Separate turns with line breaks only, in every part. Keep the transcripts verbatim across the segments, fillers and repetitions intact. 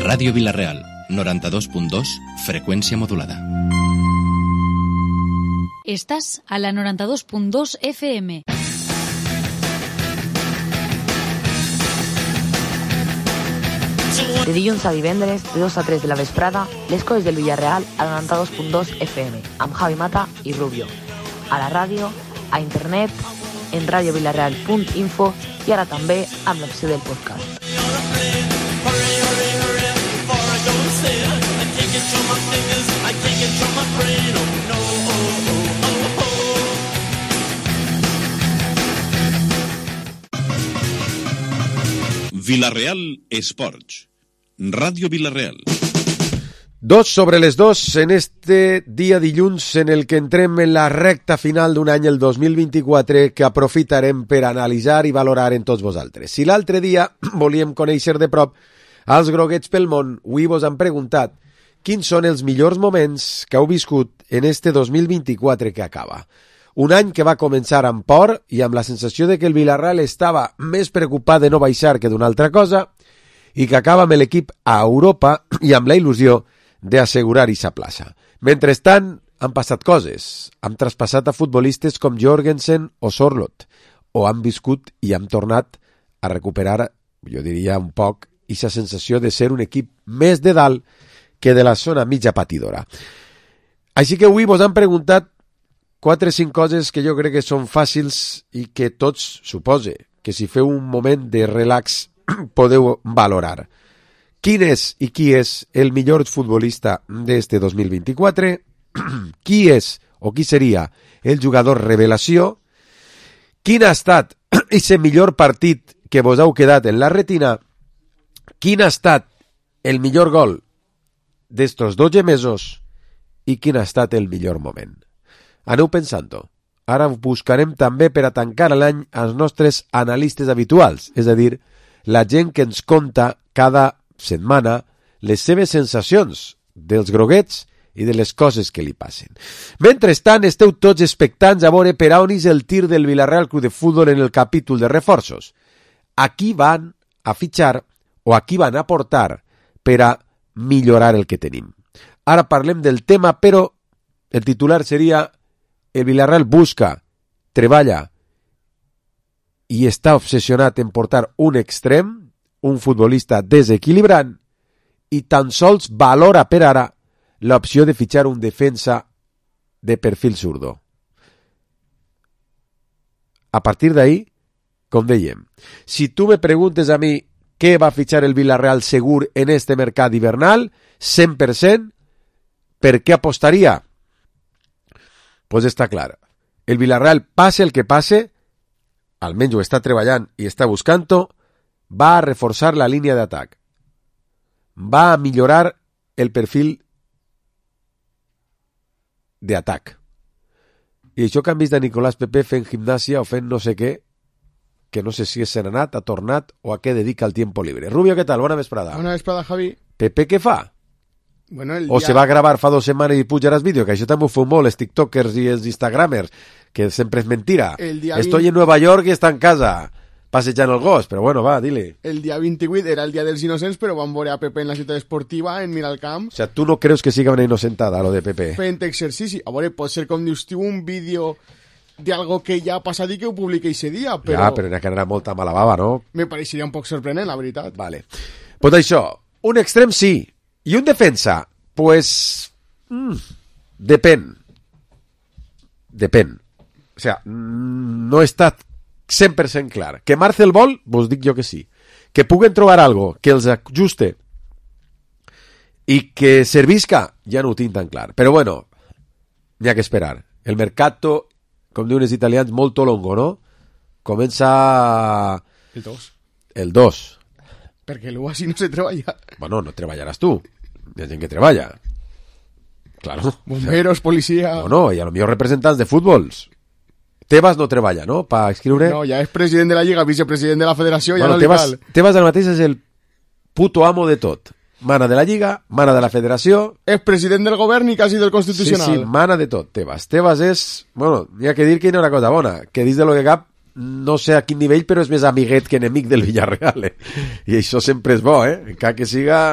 Ràdio Vila-real, noranta-dos punt dos, freqüència modulada.
Estàs a la noranta-dos punt dos F M.
De dilluns a divendres, de dos a tres de la vesprada, les coses del Villarreal a noranta-dos punt dos F M, amb Javi Mata i Rubio. A la ràdio, a internet, en radiovilarreal punt info i ara també amb l'opció del podcast.
Vila-real Esports. Ràdio Vila-real.
Dos sobre les dos en este dia dilluns en el que entrem en la recta final d'un any, el dos mil vint-i-quatre, que aprofitarem per analitzar i valorar en tots vosaltres. Si l'altre dia volíem conèixer de prop els groguets pel món, avui vos han preguntat quins són els millors moments que heu viscut en este dos mil vint-i-quatre que acaba. Un any que va començar amb por i amb la sensació de que el Villarreal estava més preocupat de no baixar que d'una altra cosa i que acaba amb l'equip a Europa i amb la il·lusió d'assegurar aquesta plaça. Mentrestant, han passat coses. Han traspassat a futbolistes com Jorgensen o Sorloth, o han viscut i han tornat a recuperar, jo diria un poc, aquesta sensació de ser un equip més de dalt que de la zona mitja patidora. Així que avui vos han preguntat quatre o cinc coses que jo crec que són fàcils i que tots, supose, que si feu un moment de relax podeu valorar. Quin és i qui és el millor futbolista d'este dos mil vint-i-quatre? Qui és o qui seria el jugador revelació? Quin ha estat aquest millor partit que vos heu quedat en la retina? Quin ha estat el millor gol d'estos dotze mesos? I quin ha estat el millor moment? Aneu pensant-ho. Ara buscarem també per a tancar l'any els nostres analistes habituals, és a dir, la gent que ens conta cada setmana les seves sensacions dels groguets i de les coses que li passen. Mentrestant, esteu tots expectants a veure per a on és el tir del Villarreal Club de Futbol en el capítol de reforços. A qui van a fitxar o a qui van a portar per a millorar el que tenim. Ara parlem del tema, però el titular seria: el Villarreal busca, treballa i està obsessionat en portar un extrem, un futbolista desequilibrant, i tan sols valora per ara l'opció de fitxar un defensa de perfil zurdo. A partir d'ahí, com dèiem, si tu me preguntes a mi què va fitxar el Villarreal segur en este mercat hivernal, cent per cent, per què apostaria? Pues està clar. El Villarreal, passe el que passe, almenys ho està treballant i està buscant-ho, va a reforçar la línia d'atac. Va a millorar el perfil d'atac. I això que han vist de Nicolás Pepe fent gimnàsia o fent no sé què, que no sé si és serenat, ha tornat o a què dedica el tiempo libre. Rubio, què tal? Bona vesprada.
Bona vesprada, Javi.
Pepe, què fa?
Bueno, el
o
dia...
se va a gravar fa dos setmanes i pujaràs vídeo, que això també ho feu molt, els tiktokers i els instagramers, que sempre és mentira. Estoy en Nueva York i està en casa, passejant el gos, però bueno, va, dile.
El dia vint-i-vuit era el dia dels innocents, però vam veure a Pepe en la ciutat esportiva, en Miralcamp.
O sea, tu no creus que siga una innocentada, lo de Pepe?
Fent exercici. A veure, pot ser com dius tu, un vídeo d'algo que ja ha passat i que ho publica ese dia, però...
Ja, però n'ha que anar molta mala bava, no?
Me pareixeria un poc sorprenent, la veritat.
Vale. Pues això, un extrem sí, i un defensa, pues... Mm, depèn. Depèn. O sea, no he estat cent per cent clar. Que Marcel vol, vos dic jo que sí. Que puguen trobar algo que els ajuste i que servisca, ja no ho tinc tan clar. Però bueno, n'hi ha que esperar. El mercato, com diuen els italians, molto longo, no? Comença...
El dos.
El dos.
Perquè l'u així no se treballa.
Bueno, no treballaràs tu. Hi ha gent que treballa. Claro.
Bomberos, policia...
Bueno, i a lo millor representants de futbols. Tebas no treballa, no? Pa escriure...
No, ja és president de la Lliga, vicepresident de la Federació,
bueno,
ja no li
Tebas,
cal.
Tebas al mateix és el puto amo de tot. Mana de la Lliga, mana de la Federació...
És president del govern i quasi del Constitucional.
Sí, sí, mana de tot, Tebas. Tebas és... Bueno, hi ha que dir que hi ha una cosa bona, que dins de lo que cap, no sé a quin nivell, però és més amiguet que enemic del Villarreal, eh? I això sempre és bo, eh? Encara que siga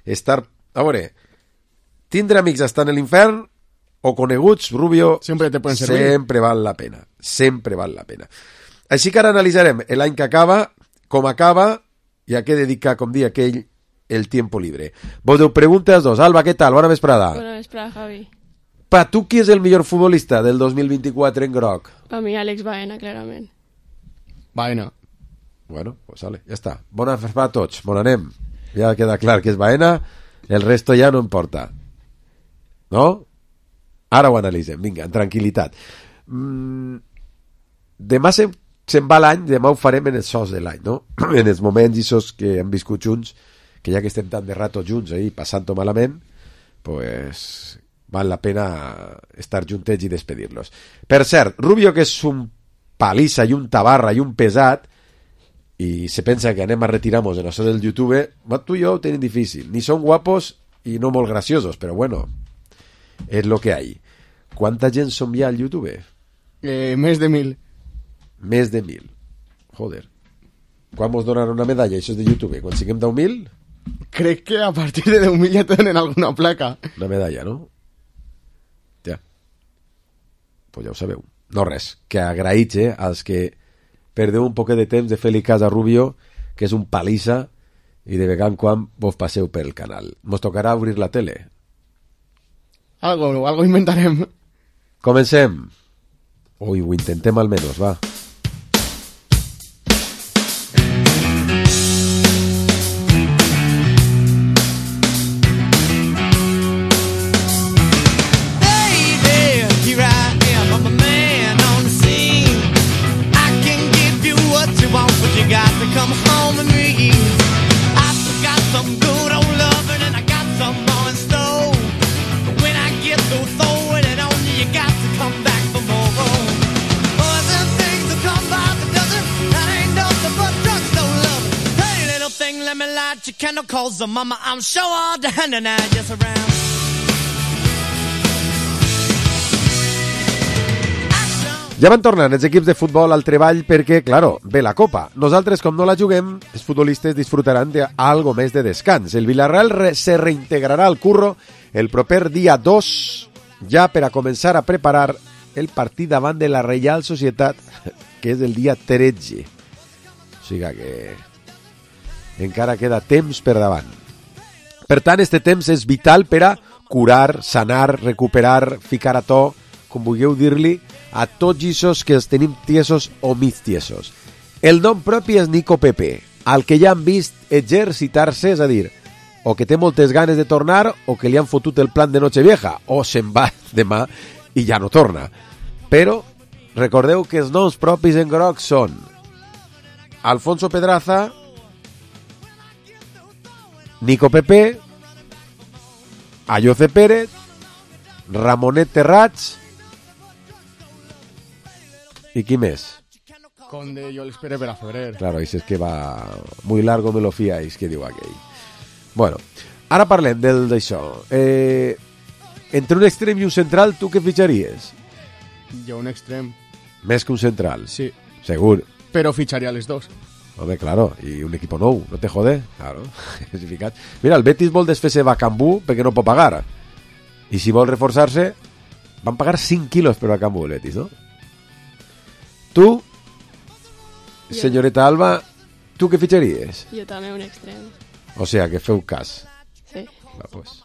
estar... A veure, tindre amics estant a l'infern o coneguts, Rubio,
sempre te poden servir.
Sempre val la pena. Sempre val la pena. Així que ara analitzarem l'any que acaba, com acaba i a què dedica, com dia aquell, el tiempo libre. Vos deu preguntes dos. Alba, què tal? Bona vesprada.
Bona vesprada, Javi.
Pa tu, qui és el millor futbolista del dos mil vint-i-quatre en groc?
Pa mi, Àlex Baena, clarament.
Baena.
Bueno, pues vale, ja està. Bona vesprada a tots, bon anem. Ja queda clar que és Baena, el resto ja no importa. No? Ara ho analitzem, vinga, en tranquil·litat. Mm, demà se'n se va l'any, demà ho farem en els sos de l'any, no? En els moments isos que hem viscut junts, que ja que estem tant de rato junts ahí, passant-ho malament, pues val la pena estar juntets i despedir-los. Per cert, Rubio, que és un palissa i un tabarra i un pesat, i se pensa que anem a retirar-nos en això del YouTube, tu i jo ho tenim difícil. Ni són guapos i no molt graciosos, però bueno, és lo que hay. Quanta gent som ja al YouTube?
Eh, més de mil.
Més de mil. Joder. Quan mos donaran una medalla, això és de YouTube? Quan siguem deu mil?
Crec que a partir de deu mil ja tenen alguna placa.
Una medalla, no? Ja. Pues ja ho sabeu. No res, que agraïts, eh, als que perdeu un poquet de temps de fer-li cas a Rubio, que és un palissa, i de vegada en quan vos passeu pel canal. Mos tocarà obrir la tele.
Algo, algo inventarem.
Comencem. Ui, ho intentem almenys, va.
Calls the mama, I'm sure all the hand and I just around.
Ja van tornant els equips de futbol al treball perquè, claro, ve la Copa. Nosaltres, com no la juguem, els futbolistes disfrutaran d'algo més de descans. El Villarreal re se reintegrarà al curro el proper dia dos, ja per a començar a preparar el partit davant de la Reial Societat, que és el dia tretze. O sigui que encara queda temps per davant. Per tant, este temps és vital per a curar, sanar, recuperar, ficar a to, com vulgueu dir-li, a tots aquests que els tenim tiesos o mig tiesos. El nom propi és Nico Pepe, al que ja han vist exercitar-se, és a dir, o que té moltes ganes de tornar o que li han fotut el plan de Nochevieja, o se'n va demà i ja no torna. Però recordeu que els noms propis en groc són Alfonso Pedraza, Nico Pepe, Ayoce Pérez, Ramonet Terrats i qui més?
Conde, jo l'espero per a febrer.
Claro, això és que va muy largo me lo fiáis, que diu aquell. Bueno, ara parlem del d'això. Eh, entre un extrem i un central, tu què fitxaries?
Jo un extrem.
Més que un central?
Sí.
Segur.
Però fitxaria les dos.
Home, claro, i un equipo nou, no te jode? Claro, mira, el Betis vol desfer-se Bacambú perquè no pot pagar. I si vol reforçar-se, van pagar cinc quilos per Bacambú, el Betis, no? Tu, jo. Senyoreta Alba, tu què fitxaries?
Jo també un extrem.
O sea, que feu cas.
Sí.
Va, pues.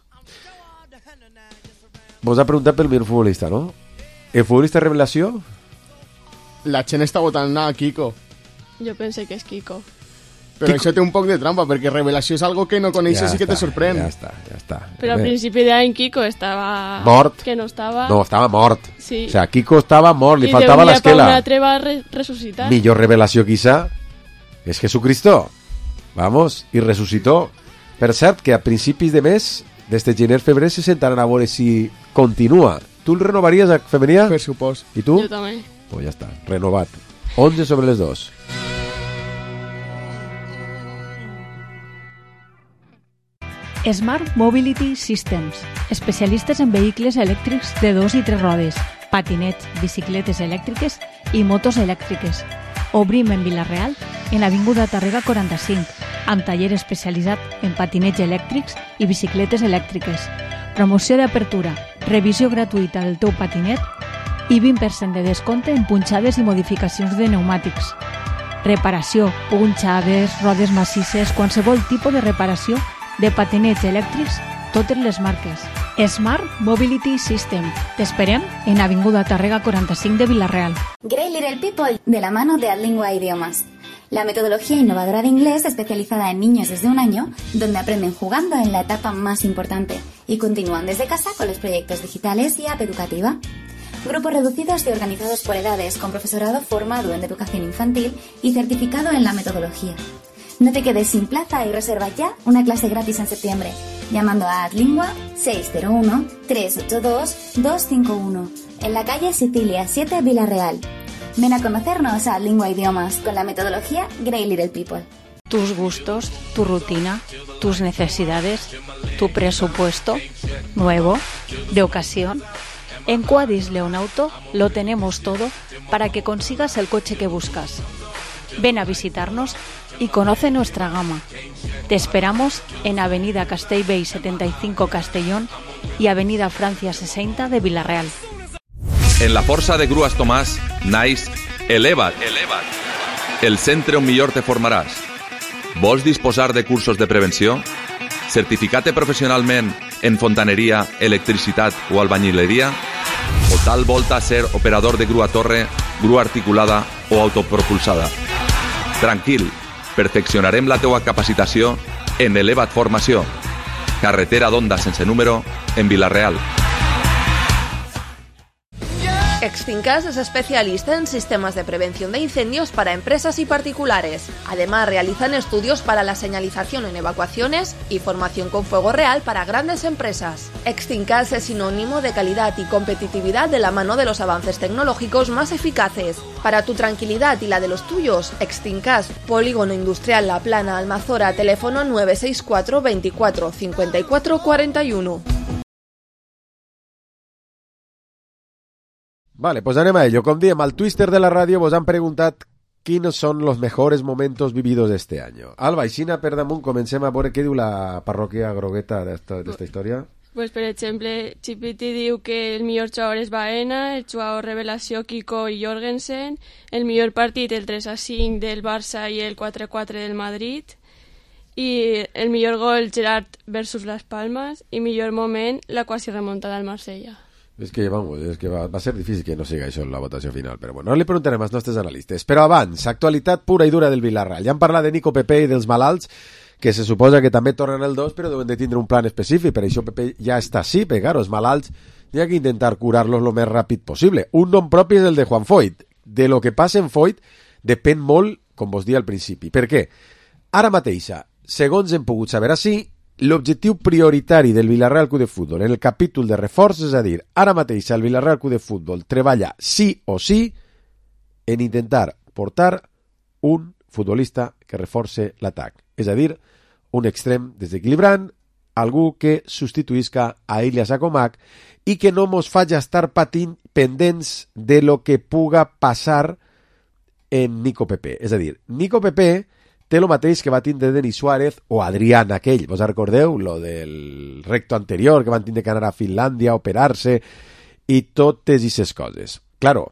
Vos ha preguntat pel millor futbolista, no? El futbolista revelació?
La gent està votant a Kiko.
Jo pense que és Kiko.
Però
Kiko...
això té un poc de trampa, perquè revelació és algo que no coneixes
ja
i que
està,
te sorprèn.
Ja està, ja està.
Però al principi d'any Kiko estava...
Mort.
Que no estava...
No, estava mort.
Sí.
O sea, Kiko estava mort, li
I
faltava l'esquela.
I d'un dia per un altre va re resucitar.
Millor revelació quizá és Jesucristo. Vamos, i resucitó. Per cert, que a principis de mes, des de gener-febrer, se sentaran a veure si continua. Tu el renovaries a Femenia?
Per supòs.
I tu?
Jo també.
Pues ja està, renovat. onze sobre les dos.
Smart Mobility Systems, especialistes en vehicles elèctrics de dos i tres rodes, patinets, bicicletes elèctriques i motos elèctriques. Obrim en Vila-real, en l'avinguda Tàrrega quaranta-cinc, amb taller especialitzat en patinets elèctrics i bicicletes elèctriques, promoció d'apertura, revisió gratuïta del teu patinet i vint per cent de descompte en punxades i modificacions de pneumàtics. Reparació, punxades, rodes massisses, qualsevol tipus de reparació de patinets elèctrics, totes les marques. Smart Mobility System. T'esperem en Avinguda Tàrrega quaranta-cinc de Vila-real.
Great Little People, de la mano de Adlingua Idiomas. La metodología innovadora de inglés especializada en niños desde un año, donde aprenden jugando en la etapa más importante y continúan desde casa con los proyectos digitales y app educativa. Grupos reducidos y organizados por edades, con profesorado formado en educación infantil y certificado en la metodología. No te quedes sin plaza y reserva ya una clase gratis en septiembre, llamando a Adlingua seis cero uno, tres ocho dos, dos cinco uno, en la calle Sicilia siete, Vila-real. Ven a conocernos a Adlingua Idiomas con la metodología Great Little People.
Tus gustos, tu rutina, tus necesidades, tu presupuesto, nuevo, de ocasión. En Quadis Leonauto lo tenemos todo para que consigas el coche que buscas. Ven a visitarnos y conoce nuestra gama. Te esperamos en Avenida Castellbell setenta y cinco Castellón y Avenida Francia sesenta de Vila-real.
En la força de Grues Tomàs naix Eleva't, Eleva't, el centre on millor te formaràs. Vols disposar de cursos de prevenció? Certificat-te professionalment en fontaneria, electricitat o albañileria? O tal volta ser operador de grua torre, grua articulada o autopropulsada? Tranquil, perfeccionarem la teua capacitació en Eleva't Formació, carretera d'Onda sense número, en Vila-real.
Extincas es especialista en sistemas de prevención de incendios para empresas y particulares. Además, realizan estudios para la señalización en evacuaciones y formación con fuego real para grandes empresas. Extincas es sinónimo de calidad y competitividad de la mano de los avances tecnológicos más eficaces. Para tu tranquilidad y la de los tuyos, Extincas, Polígono Industrial La Plana, Almazora, teléfono nueve seis cuatro, veinticuatro, cincuenta y cuatro, cuarenta y uno.
Vale, pues anem a ello. Com diem, al Twister de la ràdio vos han preguntat quins són los mejores momentos vividos este año. Alba, aixina per damunt comencem a veure què diu la parròquia grogueta d'esta història.
Pues, per exemple, Chipiti diu que el millor jugador és Baena, el jugador revelació Kiko i Jorgensen, el millor partit el tres a cinc del Barça i el quatre a quatre del Madrid, i el millor gol Gerard versus Las Palmas, i millor moment la quasi remontada al Marsella.
És que, vamos, és que va, va ser difícil que no siga això en la votació final, però bueno, no li preguntarem als nostres analistes. Però abans, actualitat pura i dura del Vila-real. Ja hem parlat de Nico Pepe i dels malalts, que se suposa que també tornen el dos, però deuen de tindre un plan específic, per això Pepe ja està així, perquè, claro, els malalts hi ha que intentar curar-los lo més ràpid possible. Un nom propi és el de Juan Foyt. De lo que passa en Foyt depèn molt, com vos dia al principi. Per què? Ara mateixa, segons hem pogut saber així, l'objectiu prioritari del Vila-real Club de Futbol en el capítol de reforç, és a dir, ara mateix el Vila-real Club de Futbol treballa sí o sí en intentar portar un futbolista que reforce l'atac, és a dir, un extrem desequilibrant, algú que substituïsca a Ilias Acomac i que no mos faci estar patint pendents de lo que puga passar en Nico Pepe. És a dir, Nico Pepe té el mateix que va tindre Denis Suárez o Adrián aquell, vos recordeu? Lo del recto anterior, que van tindre que anar a Finlàndia a operar-se i totes aquestes coses. Claro,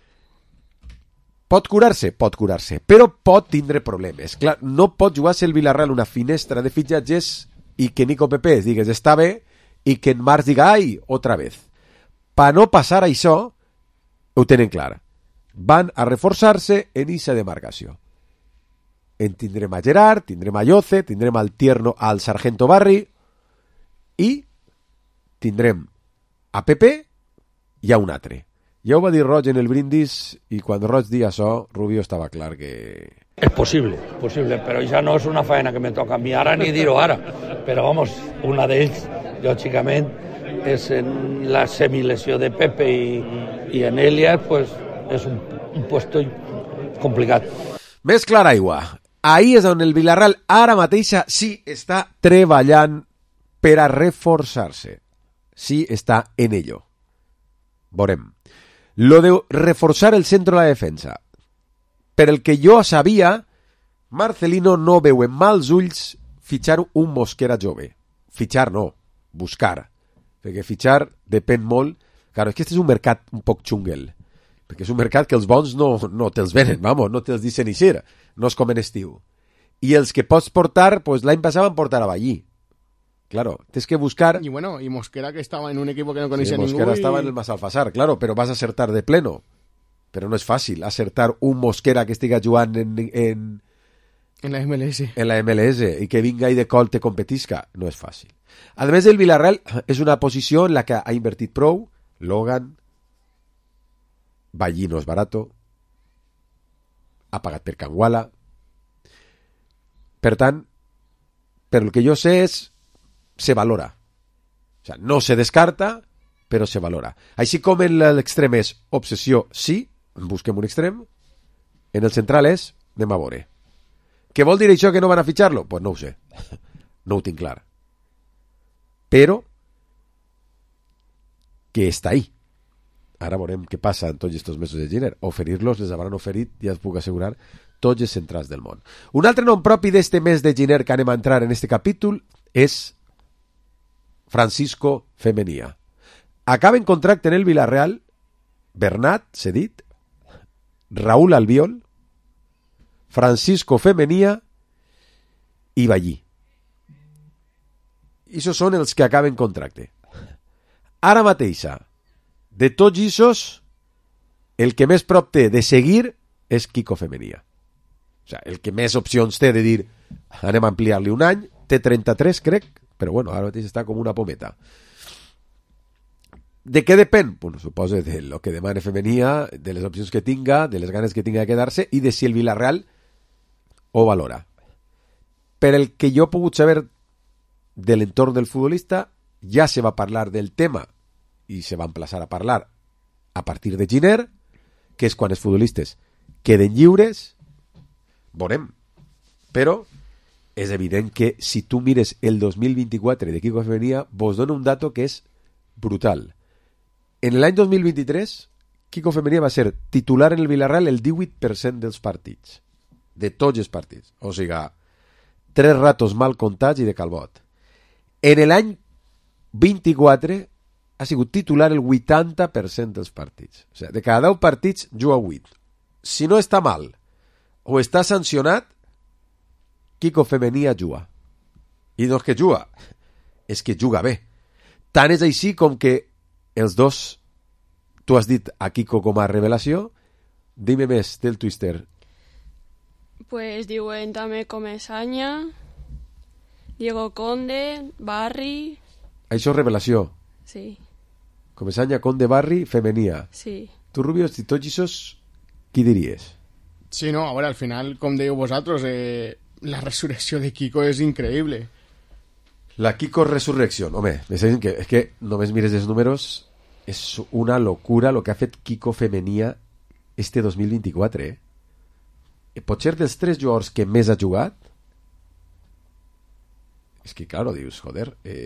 pot curar-se? Pot curar-se, però pot tindre problemes. Clar, no pot jugar-se el Vila-real una finestra de fitxatges i que Nico Pepe digues està bé i que en març diga ai, otra vez. Per no passar això, ho tenen clar. Van a reforçar-se en aquesta demarcació. En tindrem a Gerard, tindrem a Yoce, tindrem al tierno al Sargento Barri i tindrem a Pepe i a un altre. Ja ho va dir Roig en el brindis i quan Roig dia això, Rubio estava clar que...
Es posible, posible, però ja no és una faena que me toca a mi ara ni dir-ho ara. Però, vamos, una d'ells, lògicament, és en la semilesió de Pepe i, i en Elias, pues, és un, un puesto complicat.
Més clar aigua. Ahí és on el Vila-real ara mateixa sí està treballant per a reforçar-se. Sí està en ello. Veurem. Lo de reforçar el centre de la defensa. Per el que jo sabia, Marcelino no veu en mals ulls fitxar un Mosquera jove. Fitxar no, buscar. Perquè fitxar depèn molt. Claro, és que este és un mercat un poc xunguel. Perquè és un mercat que els bons no, no te'ls venen, vamos, no te'ls deixen eixir. No és com en estiu. I els que pots portar, pues l'any passat van portar a Ballí. Claro, tens que buscar...
Y bueno, y Mosquera que estaba en un equipo que no conocía
sí,
ningún...
Mosquera
y...
estaba en el Massalfassar, claro, però vas a acertar de pleno. Però no és fàcil acertar un Mosquera que estiga jugant en... en...
En la M L S.
En la M L S i que vinga i de col te competisca. No és fàcil. A més, el Villarreal és una posició en la que ha invertit prou. Logan, Ballí no és barato, ha pagat per Canguala. Per tant, per el que jo sé és se valora. O sea, no se descarta, però se valora. Així com en l'extrem és obsessió, sí, busquem un extrem, en el central és anem a veure. Què vol dir això que no van a fitxar-lo? Pues no ho sé. No ho tinc clar. Però que està ahí. Ara veurem què passa en tots aquests mesos de gener. Oferir-los les hauran oferit, ja us puc assegurar, tots els centrals del món. Un altre nom propi d'este mes de gener que anem a entrar en este capítol és Francisco Femenia. Acaba en contracte en el Villarreal Bernat, s'ha dit, Raúl Albiol, Francisco Femenia i Ballí. I això són els que acaben contracte. Ara mateixa, de tots aquests, el que més prop té de seguir és Quico Femenia. O sigui, el que més opcions té de dir anem a ampliar-li un any, té trenta-tres, crec, però bueno, ara mateix està com una pometa. De què depèn? Bueno, suposo de lo que demane Femenia, de les opcions que tinga, de les ganes que tinga de quedar-se i de si el Villarreal ho valora. Per el que jo he pogut saber de l'entorn del futbolista, ja se va parlar del tema i se va emplaçar a parlar a partir de gener, que és quan els futbolistes queden lliures. Veurem. Però és evident que si tu mires el dos mil vint-i-quatre de Quico Femenia, vos dona un dato que és brutal. En l'any dos mil vint-i-tres, Quico Femenia va ser titular en el Villarreal el divuit per cent dels partits. De tots els partits. O sigui, tres ratos mal comptats i de calbot. En l'any vint-i-quatre ha sigut titular el vuitanta per cent dels partits. O sigui, de cada deu partits juga vuit. Si no està mal o està sancionat, Quico Femenia juga. I no és que juga, és que juga bé. Tant és així com que els dos, tu has dit a Quico com a revelació, dime més del Twister.
Pues diuen també Comesaña, Diego Conde, Barri...
Això és revelació.
Sí.
Comesaña, Conde, Barri, Femenia.
Sí.
Tu, Rubio, si tots aquests, qui diries?
Sí, no, a veure, al final, com dèieu vosaltres, eh, la resurrecció de Quico és increïble.
La Quico Resurrecció, home, és que, és que només mires els números, és una locura lo que ha fet Quico Femenia este dos mil vint-i-quatre, eh? Pot ser dels tres jugadors que més ha jugat? És que, claro, dius, joder,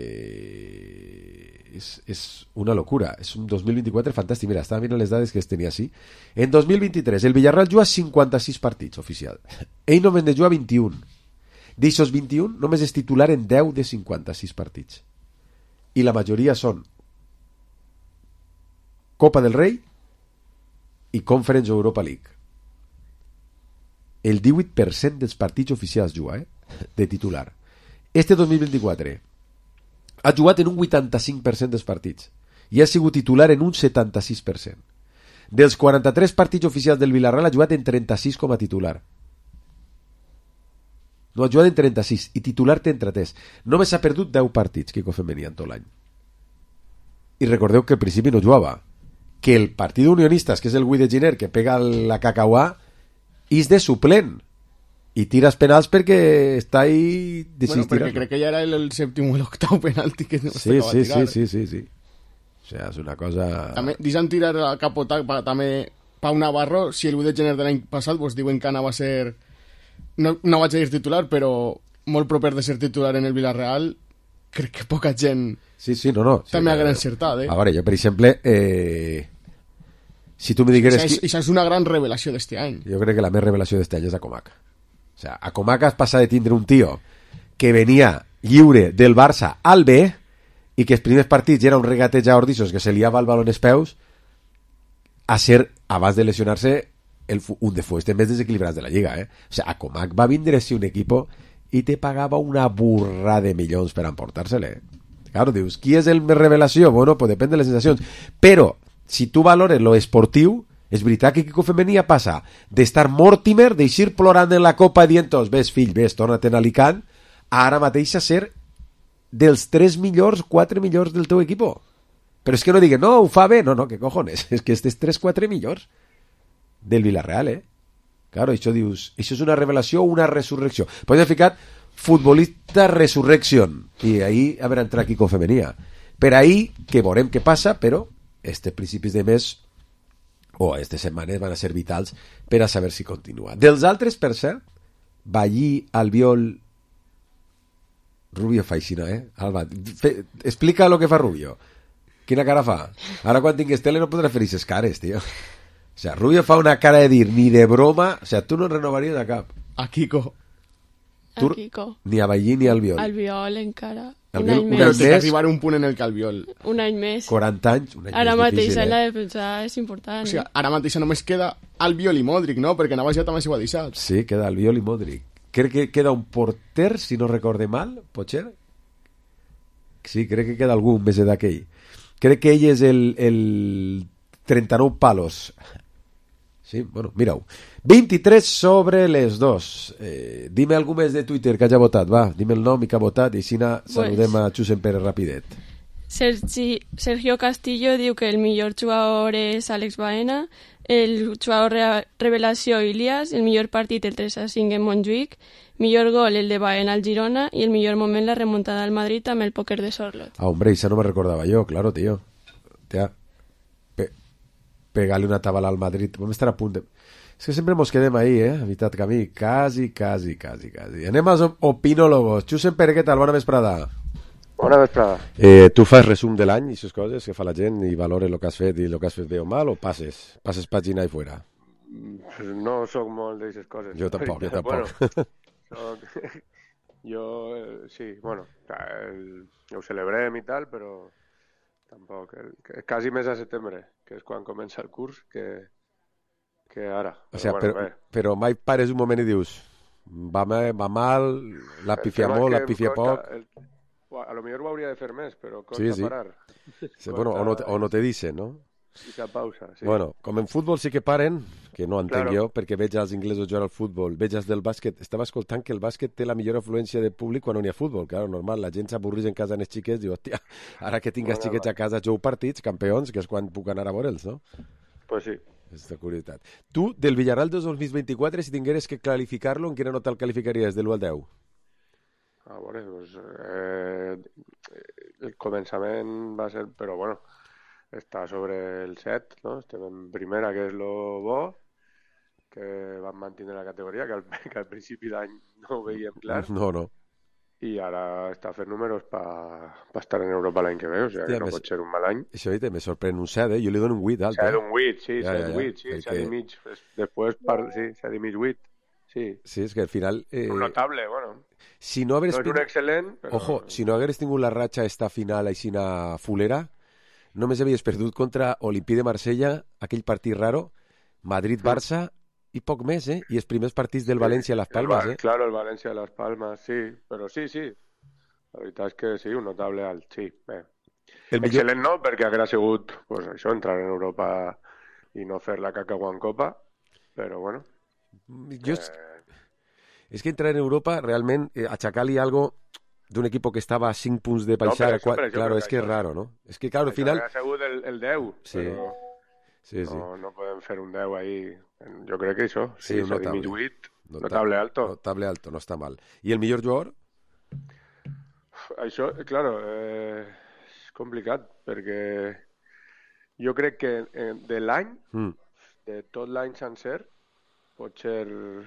eh, és, és una locura. És un dos mil vint-i-quatre fantàstic. Mira, estava mirant les dades que es tenia així. En dos mil vint-i-tres, el Villarreal juga cinquanta-sis partits oficial. Ell només ne juga vint-i-un. D'aixòs vint-i-un, només és titular en deu de cinquanta-sis partits. I la majoria són Copa del Rei i Conference Europa League. El divuit per cent dels partits oficials juga, eh? De titular. Este dos mil vint-i-quatre ha jugat en un vuitanta-cinc per cent dels partits i ha sigut titular en un setanta-sis per cent. Dels quaranta-tres partits oficials del Villarreal ha jugat en trenta-sis com a titular. No ha jugat en trenta-sis i titular té en trenta-tres. Només s'ha perdut deu partits Quico Femenia en tot l'any. I recordeu que al principi no jugava. Que el partit d'Unionistes, que és el vuit de gener, que pega la cacauà, és de suplent i tiras penals perquè està ahí
bueno, perquè crec que ja era el, el sèptim o l'octau penalti que no
sí, sí, sí, sí, sí, sí. O sea, és una cosa...
També, deixa'm tirar a capotac pa, també Pau Navarro, si el vuit de gener de l'any passat vos diuen que anava a ser no, no vaig a dir titular, però molt proper de ser titular en el Villarreal, crec que poca gent
sí, sí, no, no.
també
sí,
ha gran encertat, eh?
A veure, jo per exemple eh... si tu me digueres...
Això és una gran revelació d'este any.
Jo crec que la més revelació d'este any és a Comac. O sea, a Comac has passat de tindre un tio que venia lliure del Barça al B i que els primers partits era un regatejador d'issos que se liava el baló en els peus a ser, abans de lesionar-se, el, un de fuestes més desequilibrats de la Lliga, eh? O sea, a Comac va vindre si un equipo i te pagava una burra de milions per emportar-se-le. Claro, dius, qui és el més revelació? Bueno, pues depèn de les sensacions. Però, si tu valores lo esportiu, és veritat que Kiko Femenia passa d'estar Mortimer, d'eixir plorant en la copa dient, ves fill, ves, torna-te'n a Alicant, a ara mateix a ser dels tres millors, quatre millors del teu equipo. Però és que no diguen, no, ho fa bé. No, no, què cojones? És que estes tres, quatre millors del Villarreal, eh? Claro, això dius, això és una revelació o una resurrecció. Podem ficar futbolista resurrección i ahí haurà entrat Kiko Femenia. Per ahí, que veurem què passa, però estes principis de mes o aquestes setmanes van a ser vitals per a saber si continua. Dels altres, per cert, Ballí, Albiol, Rubio fa aixina, eh? Alba, fe, explica lo que fa Rubio. Quina cara fa? Ara quan tingues tele no podràs fer aquestes cares, tio. O sea, Rubio fa una cara de dir ni de broma, o sea, tu no renovaries a cap.
A Kiko.
Tu, a Kiko.
Ni a Ballí ni a Albiol.
Albiol encara.
Albiol,
un any
un
Però
més.
té que arribar un punt en el que Albiol...
Un any més.
quaranta anys, un any
ara
més
mateix
difícil,
en
eh?
la defensa és important.
O sigui, ara mateix només queda Albiol i Modric, no? Perquè Navas ja també s'ho ha deixat.
Sí, queda Albiol i Modric. Crec que queda un porter, si no recorde mal, potser. Sí, crec que queda algú més d'aquell. Crec que ell és el, el trenta-nou palos. Sí, bueno, mira-ho. vint-i-tres sobre les dos. Eh, dime algú més de Twitter que hagi votat, va. Dime el nom i que ha votat i així saludem a Xusen Pérez rapidet.
Sergi, Sergio Castillo diu que el millor jugador és Àlex Baena, el jugador re revelació Ilias, el millor partit el tres a cinc en Montjuïc, millor gol el de Baena al Girona i el millor moment la remuntada al Madrid amb el pòquer de Sorlot.
Ah, hombre, això no me recordava jo, claro, tío. Tía, pe pegar-li una tabala al Madrid. Vam estar a punt de... És que sempre mos quedem ahí, eh? A mitad camí. Quasi, quasi, quasi, quasi. Anem als opinòlogos. Xusen Pere, què tal? Bona vesprada.
Bona vesprada.
Eh, tu fas resum de l'any i aquestes coses que fa la gent i valora el que has fet i el que has fet bé o mal o passes? Passes pàgina i fuera?
No soc molt d'aquestes coses.
Jo tampoc, jo tampoc.
Bueno, soc... jo, eh, sí, bueno, el... ho celebrem i tal, però tampoc. El... Quasi més a setembre, que és quan comença el curs, que, que ara.
O sigui,
bueno,
però, però mai pares un moment i dius va, va mal, la pifia molt, la pifia poc...
El... A lo millor ho hauria de fer més, però costa
sí, sí.
parar.
Sí, bueno, o, no, o no te dicen, ¿no?
Esa pausa, sí.
Bueno, com en futbol sí que paren, que no entenc
claro.
jo, perquè veig els inglesos jugar al futbol, veig els del bàsquet, estava escoltant que el bàsquet té la millor afluència de públic quan no hi ha futbol, claro, normal, la gent s'avorreix en casa amb els xiquets, diu, hòstia, ara que tingues bueno, xiquets a casa jou partits, campions, que és quan puc anar a veure'ls, no?
Pues sí.
Aquesta curiositat. Tu, del Villarreal dos mil vint-i-quatre, si tingueres que qualificar-lo, en quina nota el qualificaries, de l'u al deu?
Ah, bueno, doncs, eh, el començament va ser, però bueno, està sobre el set, no? Estem en primera, que és lo bo, que vam mantenir la categoria, que al, que al principi d'any no ho veiem clar.
No, no.
I ara està fent números per pa estar en Europa l'any que ve, o sigui,
Hòstia,
que no
mes...
pot ser un mal any.
Això ahorita me sorprèn un set, eh? Jo li dono un vuit alt.
set, un vuit, sí,
ja,
set,
ja, ja.
vuit, sí,
Perquè...
set i mig. Després, par... sí, set i mig, vuit. Sí.
Sí, és que al final... Eh...
Un notable, bueno.
Si no, hagués...
no és un excel·lent, però...
Ojo, si no hagués tingut la ratxa esta final aixina fulera, només havies perdut contra Olympique de Marsella, aquell partit raro, Madrid-Barça i poc més, eh? I els primers partits del
sí,
València a Las Palmas,
el,
eh?
Claro, el València a Las Palmas, sí, però sí, sí. La veritat és que sí, un notable alt, sí. Bé. El millor... Excel·lent no, perquè haguera sigut pues, això, entrar en Europa i no fer la caca en Copa, però bueno.
Jo... Eh... És que entrar en Europa, realment, eh, aixecar-li algo d'un equip que estava a cinc punts de baixar, no, això, això, claro, és que és raro, no? És que, claro, al final...
Això ha sigut el, el deu,
sí.
però
sí, sí.
No, no podem fer un deu ahí. Jo crec que això, sí,
sí un notable.
set i mig, vuit, notable alto.
Notable alto, no està mal. I el millor jugador?
Això, claro, eh, és complicat, perquè jo crec que eh, de l'any, mm. de tot l'any sencer, pot ser,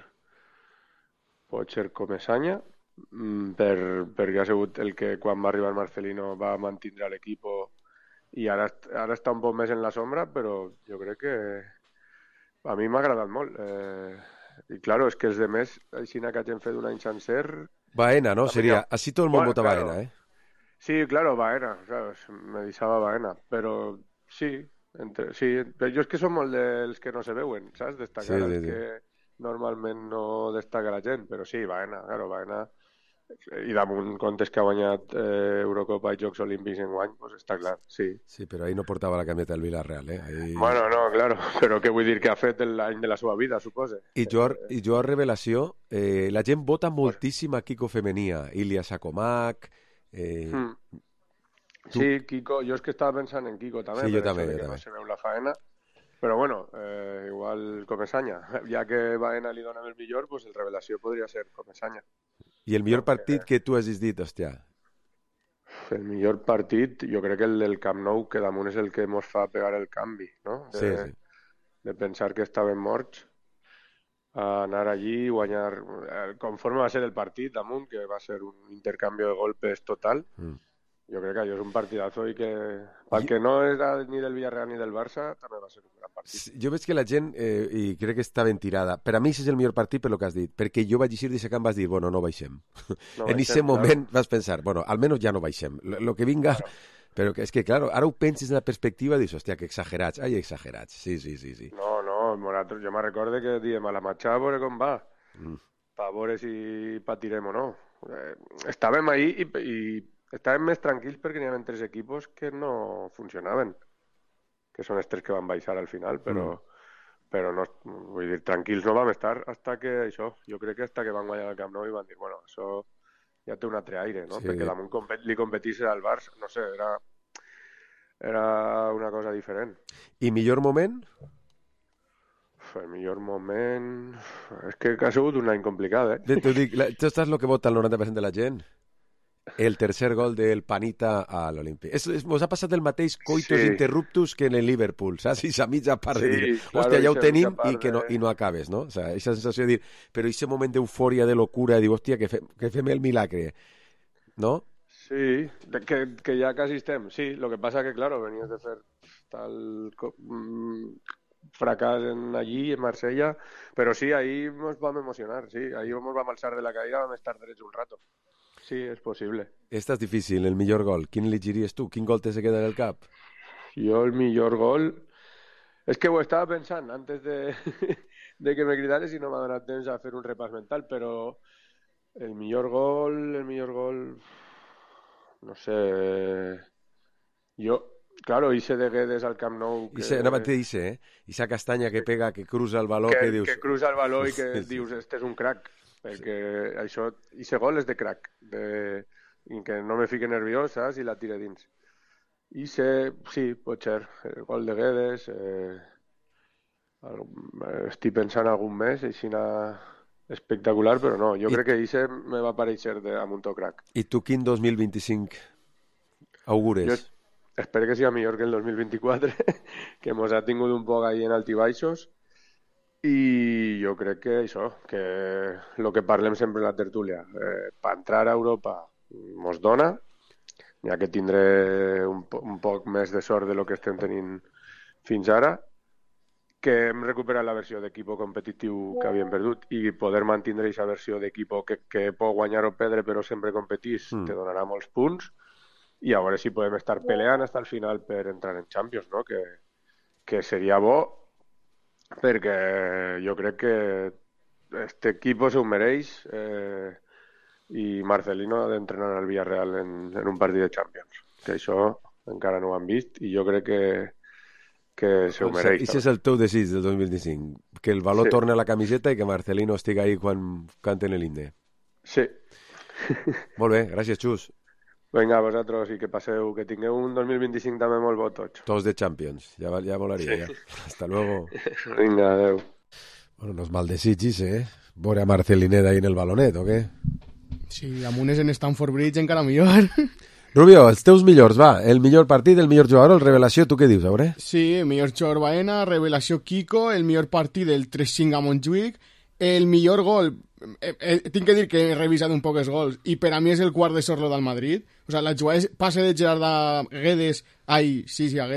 pot ser Comesaña, per, perquè ha sigut el que quan va arribar Marcelino va mantindre l'equip i ara, ara està un poc més en la sombra, però jo crec que a mi m'ha agradat molt. Eh, I, claro, és que els de més, així que hagin fet un any sencer...
Baena, ¿no? Sería, así todo el mundo vota
claro.
Baena, ¿eh?
Sí, claro, Baena, claro, me deixava Baena, però sí, entre, sí, però jo és que som molt dels que no se veuen, saps? Destacar sí, els sí, que sí. Normalment no destaca la gent, però sí, Baena, claro, Baena... I damunt comptes que ha guanyat eh, Eurocopa i Jocs Olímpics en guany, pues està clar, sí.
Sí, però ahí no portava la camiseta del Villarreal, eh? Ahí...
Bueno, no, claro, però què vull dir que ha fet l'any de la seva vida, supose.
I jo, i jo a Revelació, eh, la gent vota moltíssim a Kiko Femenia, Ilia Sakomak... Eh...
Mm. Sí, Kiko, jo és que estava pensant en Kiko també,
sí, jo també, jo
que
també.
no se veu la faena, però bueno, eh, igual Comesaña, ja que Baena li dona el millor, pues el Revelació podria ser Comesaña.
I el millor partit que tu has dit, hòstia?
El millor partit, jo crec que el del Camp Nou, que damunt és el que mos fa pegar el canvi, no? De,
sí, sí.
De pensar que estaven morts, a anar allí i guanyar... Conforme va ser el partit damunt, que va ser un intercanvi de golpes total, mm. jo crec que allò és un partidazo i que, pel que no era ni del Villarreal ni del Barça, també va ser un gran partit.
Jo veig que la gent, eh, i crec que està ben tirada, per a mi és el millor partit per lo que has dit, perquè jo vaig eixir d'aquest camp vas dir, bueno, no baixem. No en aquest moment claro. Vas pensar, bueno, almenys ja no baixem, lo, lo que vinga... Claro. Però que és que, claro, ara ho penses en la perspectiva i dius, hòstia, que exagerats, ai, exagerats, sí, sí, sí. sí.
No, no, nosaltres, jo me recorde que diem a la matxa a veure com va, mm. per veure si patirem o no. Eh, estàvem ahí i... i estàvem més tranquils perquè n'hi havia tres equipos que no funcionaven, que són els tres que van baixar al final, però, mm. però no, vull dir, tranquils no vam estar hasta que això, jo crec que hasta que van guanyar el Camp Nou i van dir, bueno, això ja té un altre aire, no? Sí. Perquè damunt compet, li competís al Barça, no sé, era, era una cosa diferent.
I millor moment?
El millor moment... És que ha sigut un any complicat, eh?
T'ho dic, la, tu estàs el que vota el noranta per cent de la gent? El tercer gol del Panita a l'Olímpic. Ens ha passat el mateix coitus sí. interruptus que en el Liverpool, saps? I a mitja part sí, de dir, claro, hòstia, ja ho tenim i, que no, i no acabes, no? O sea, aquesta sensació de dir, però aquest moment d'eufòria, de locura, de dir, hòstia, que, fe, que fem el milagre, no?
Sí, que, que ja quasi estem, sí. Lo que passa que, claro, venies de fer tal mm, fracàs en allí, en Marsella, però sí, ahí ens vam emocionar, sí. Ahí ens vam alçar de la caïda, vam estar drets un rato. Sí, és possible.
Esta és difícil, el millor gol. Quin elegiries tu? Quin gol te se queda en el cap?
Jo el millor gol... És que ho estava pensant antes de, de que me critares i no m'ha donat temps a fer un repàs mental, però el millor gol, el millor gol... No sé... Jo... Claro, Ise de Guedes al Camp Nou...
Que... Ise, no te dice, ¿eh? Isa Castaña que pega, que cruza el baló,
que,
que dius...
Que cruza el baló i que dius, este és un crack. Perquè sí. Això, ese gol és de crack, de, que no me fique nerviós, saps? I la tire dins. I sé, sí, pot ser, el gol de Guedes, eh, estic pensant algun més, així espectacular, però no, jo I... crec que ese me va aparèixer de, amb un to crack.
I tu quin dos mil vint-i-cinc augures?
Jo espero que sigui millor que el dos mil vint-i-quatre, que mos ha tingut un poc ahí en altibaixos, i jo crec que això, que el que parlem sempre en la tertúlia, eh, per entrar a Europa mos dona, n'hi ha que tindré un, po un poc més de sort de lo que estem tenint fins ara, que hem recuperat la versió d'equipo competitiu que havíem perdut i poder mantindre aquesta versió d'equipo que, que pot guanyar o perdre però sempre competís, mm. te donarà molts punts i a veure si podem estar peleant fins al final per entrar en Champions, no? que, que seria bo perquè jo crec que este equipo se ho mereix eh, i Marcelino ha d'entrenar al Villarreal en, en un partit de Champions, que això encara no ho han vist i jo crec que, que se ho mereix.
Això és el teu desig del dos mil vint-i-cinc, que el valor sí. torni a la camiseta i que Marcelino estigui ahí quan canten l'himne.
Sí.
Molt bé, gràcies, Xus.
Vinga, vosaltres, i que passeu, que tingueu un dos mil vint-i-cinc també molt bo tots.
Tots de Champions, ja, ja molaria, sí. ja. Hasta luego.
Vinga, adeu.
Bueno, no es mal desitgis, eh? Veure a Marcelineda ahí en el balonet, o què?
Sí, amunt és en Stamford Bridge encara millor.
Rubio, els teus millors, va. El millor partit, el millor jugador, el revelació, tu què dius, a veure?
Sí, el millor jugador Baena, revelació Kiko, el millor partit del tres cinc a Montjuïc, el millor gol... Eh, eh, tinc que dir que he revisat un poc els gols i per a mi és el quart de Sorlo del Madrid, o sea, la jugada és passe de Gerard a Guedes, ai, sí, sí, a Guedes,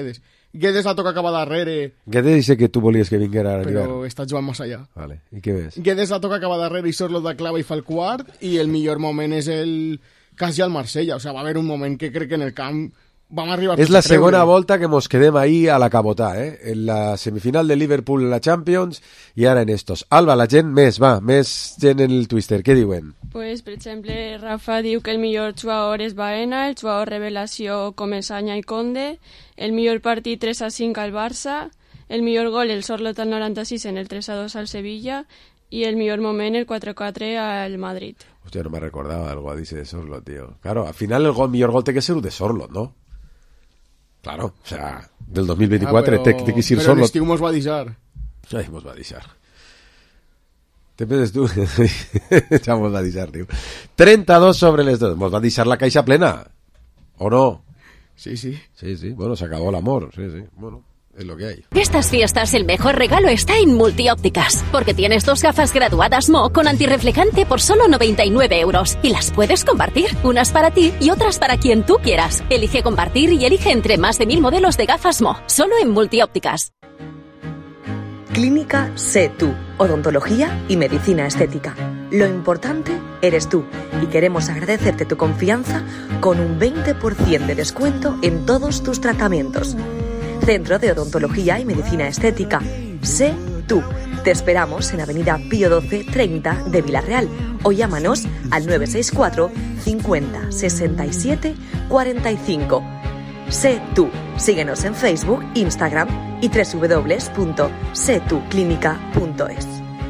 Guedes la toca acabar darrere.
Guedes dice que tu volies que vinguera a
Però està jugant més allà.
Vale, i què ves?
Guedes la toca acabar darrere i Sorlo de clava i fa el quart, i el millor moment és el quasi al Marsella. O sea, va haver un moment que crec que en el camp vam arribar...
És la segona volta que mos quedem ahí a la cabotà, eh? En la semifinal de Liverpool en la Champions i ara en estos. Alba, la gent més, va, més gent en el Twister, què diuen?
Pues, per exemple, Rafa diu que el millor jugador és Baena, el jugador revelació Comesaña i Conde, el millor partit tres a cinc al Barça, el millor gol el Sorlot al noranta-sis en el tres a dos al Sevilla i el millor moment el quatre a quatre al Madrid.
Hostia, no me recordaba algo dice de Sorlot, tío. Claro, al final el gol, millor gol té que ser un de Sorlot, ¿no? Claro, o sea, del dos mil veinticuatro
ah,
té que ser
Sorlot.
Però
l'estiu mos va deixar.
Ai, mos va deixar. Te penses tu? Ja mos va deixar, tio. trenta-dos sobre les dos. Mos va deixar la caixa plena. ¿O no?
Sí, sí.
Sí, sí. Bueno, se acabó el amor. Sí, sí. Bueno, es lo que hay.
Estas fiestas el mejor regalo está en Multiópticas, porque tienes dos gafas graduadas M O con antirreflejante por solo noventa y nueve euros y las puedes compartir, unas para ti y otras para quien tú quieras. Elige compartir y elige entre más de mil modelos de gafas M O, solo en Multiópticas.
Clínica Sé Tú, odontología y medicina estética. Lo importante eres tú y queremos agradecerte tu confianza con un veinte por ciento de descuento en todos tus tratamientos. Centro de Odontología y Medicina Estética. Sé Tú. Te esperamos en Avenida Pío doce treinta de Villarreal o llámanos al nueve seis cuatro cincuenta sesenta y siete cuarenta y cinco. Sé Tú. Síguenos en Facebook, Instagram y doble u doble u doble u punto sé tú clínica punto es.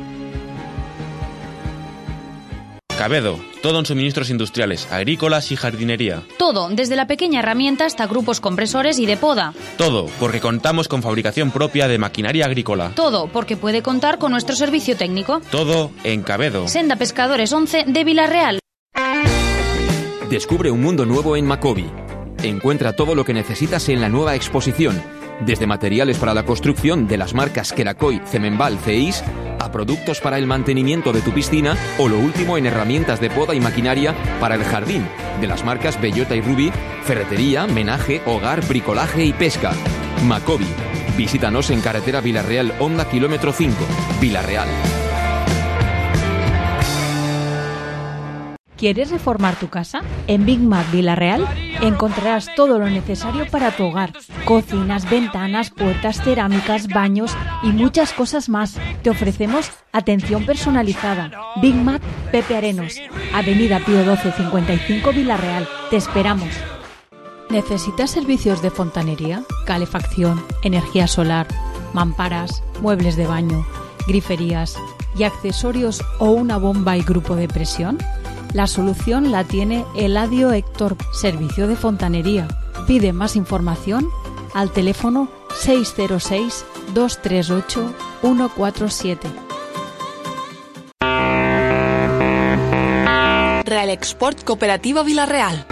Cabedo, todo en suministros industriales, agrícolas y jardinería.
Todo, desde la pequeña herramienta hasta grupos compresores y de poda.
Todo, porque contamos con fabricación propia de maquinaria agrícola.
Todo, porque puede contar con nuestro servicio técnico.
Todo en Cabedo.
Senda Pescadores once de Villarreal.
Descubre un mundo nuevo en Macobi. Encuentra todo lo que necesitas en la nueva exposición, desde materiales para la construcción de las marcas Kerakoy, Cemenbal, Ceis, a productos para el mantenimiento de tu piscina o lo último en herramientas de poda y maquinaria para el jardín, de las marcas Bellota y Ruby, ferretería, menaje, hogar, bricolaje y pesca. Macobi. Visítanos en carretera Villarreal Honda kilómetro cinco, Villarreal.
¿Quieres reformar tu casa? En Big Mac Villarreal encontrarás todo lo necesario para tu hogar. Cocinas, ventanas, puertas, cerámicas, baños y muchas cosas más. Te ofrecemos atención personalizada. Big Mac Pepe Arenos, Avenida Pío doce cincuenta y cinco Villarreal. Te esperamos. ¿Necesitas servicios de fontanería, calefacción, energía solar, mamparas, muebles de baño, griferías y accesorios o una bomba y grupo de presión? La solución la tiene Eladio Héctor, servicio de fontanería. Pide más información al teléfono seis cero seis, dos tres ocho, uno cuatro siete.
Real Export Cooperativa Villarreal.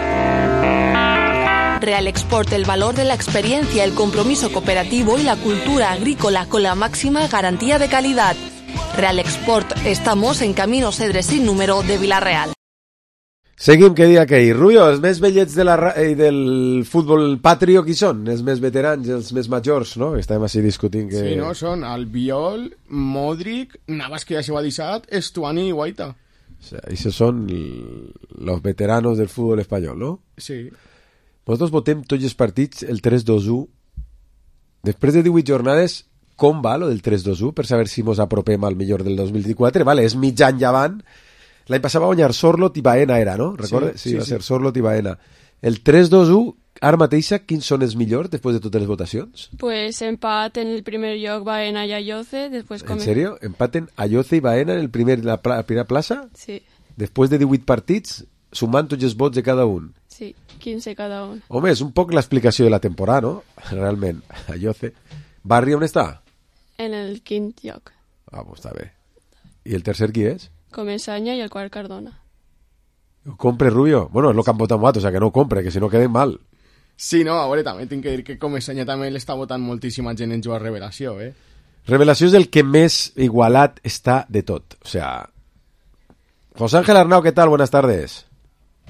Real Export, el valor de la experiencia, el compromiso cooperativo y la cultura agrícola con la máxima garantía de calidad. Real Export, estamos en Camino Cedre sin número de Villarreal.
Seguim, que dia que hi. Rubio, els més vellets de la, eh, del futbol patrio qui són? Els més veterans, els més majors, no? Estàvem així discutint que...
Sí, no, són Albiol, Modric, Navas, que ja se va deixar, Estuani i Guaita.
O sea, esos son los veteranos del fútbol espanyol, no?
Sí.
Nosaltres votem tots els partits el tres dos u. Després de divuit jornades, com va lo del tres dos u? Per saber si mos apropem al millor del dos mil vint-i-quatre. Vale, és mig any llevant. L'any passat va guanyar Sorlot i Baena, era, no? Recorda? Sí, sí, sí, va sí. ser Sorlot i Baena. El tres dos u, ara mateixa, quins són els millors després de totes les votacions?
Pues empat en el primer lloc Baena i Ayoce. Después
¿En serio? ¿Empaten Ayoce i Baena en el primer, la, la primera plaça?
Sí.
Després de divuit partits, sumant tots els vots de cada un.
Sí, quinze cada un.
Home, és un poc l'explicació de la temporada, no? Realment, Ayoce. Barri on està?
En el quint lloc.
Ah, pues està bé. I el tercer qui és?
Comesaña y el quart Cardona.
Compre Rubio. Bueno, es lo que han votado más, o sea que no compre, que si no queden mal.
Sí, no, a veure, també tinc que dir que Comesaña també l'està votant moltíssima gent en jugar Revelació, eh?
Revelació és el que més igualat està de tot. O sea... José Ángel Arnau, ¿qué tal? Buenas tardes.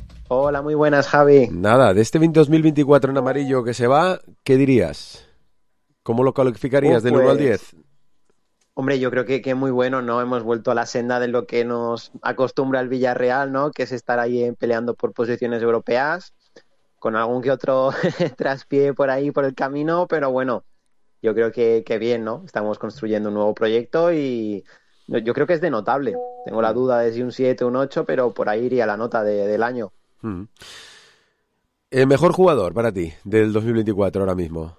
Hola, muy buenas, Javi.
Nada, de este dos mil veinticuatro en amarillo que se va, ¿qué dirías? ¿Cómo lo calificarías
Uh,
del
pues,
uno al diez?
Hombre, yo creo que, que muy bueno, ¿no? Hemos vuelto a la senda de lo que nos acostumbra el Villarreal, ¿no? Que es estar ahí peleando por posiciones europeas, con algún que otro traspié por ahí por el camino, pero bueno, yo creo que, que bien, ¿no? Estamos construyendo un nuevo proyecto y yo creo que es de notable. Tengo la duda de si un siete o un ocho, pero por ahí iría la nota de, del año.
Mm. ¿El mejor jugador para ti del dos mil veinticuatro ahora mismo?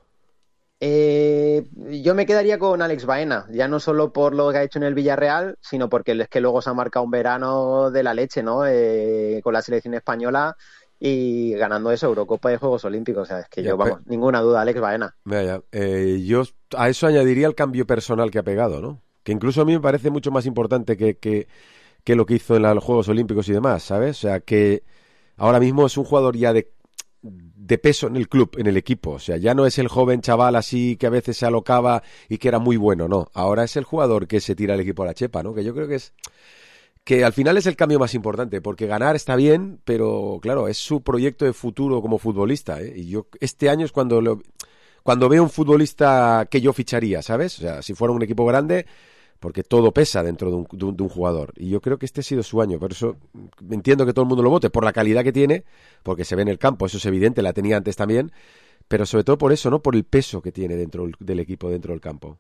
Eh, yo me quedaría con Alex Baena, ya no solo por lo que ha hecho en el Villarreal, sino porque es que luego se ha marcado un verano de la leche, ¿no? Eh, con la selección española y ganando eso, Eurocopa de Juegos Olímpicos. O sea, es que yo, vamos, ninguna duda, Alex Baena.
Vaya, eh, yo a eso añadiría el cambio personal que ha pegado, ¿no? Que incluso a mí me parece mucho más importante que, que, que lo que hizo en la, los Juegos Olímpicos y demás, ¿sabes? O sea, que ahora mismo es un jugador ya de de peso en el club, en el equipo. O sea, ya no es el joven chaval así que a veces se alocaba y que era muy bueno, no. Ahora es el jugador que se tira el equipo a la chepa, ¿no? Que yo creo que es que al final es el cambio más importante, porque ganar está bien, pero claro, es su proyecto de futuro como futbolista, ¿eh? Y yo este año es cuando lo, cuando veo un futbolista que yo ficharía, ¿sabes? O sea, si fuera un equipo grande, porque todo pesa dentro de un, de un, de un jugador. Y yo creo que este ha sido su año. Por eso entiendo que todo el mundo lo vote, por la calidad que tiene, porque se ve en el campo, eso es evidente, la tenía antes también, pero sobre todo por eso, ¿no? Por el peso que tiene dentro del equipo, dentro del campo.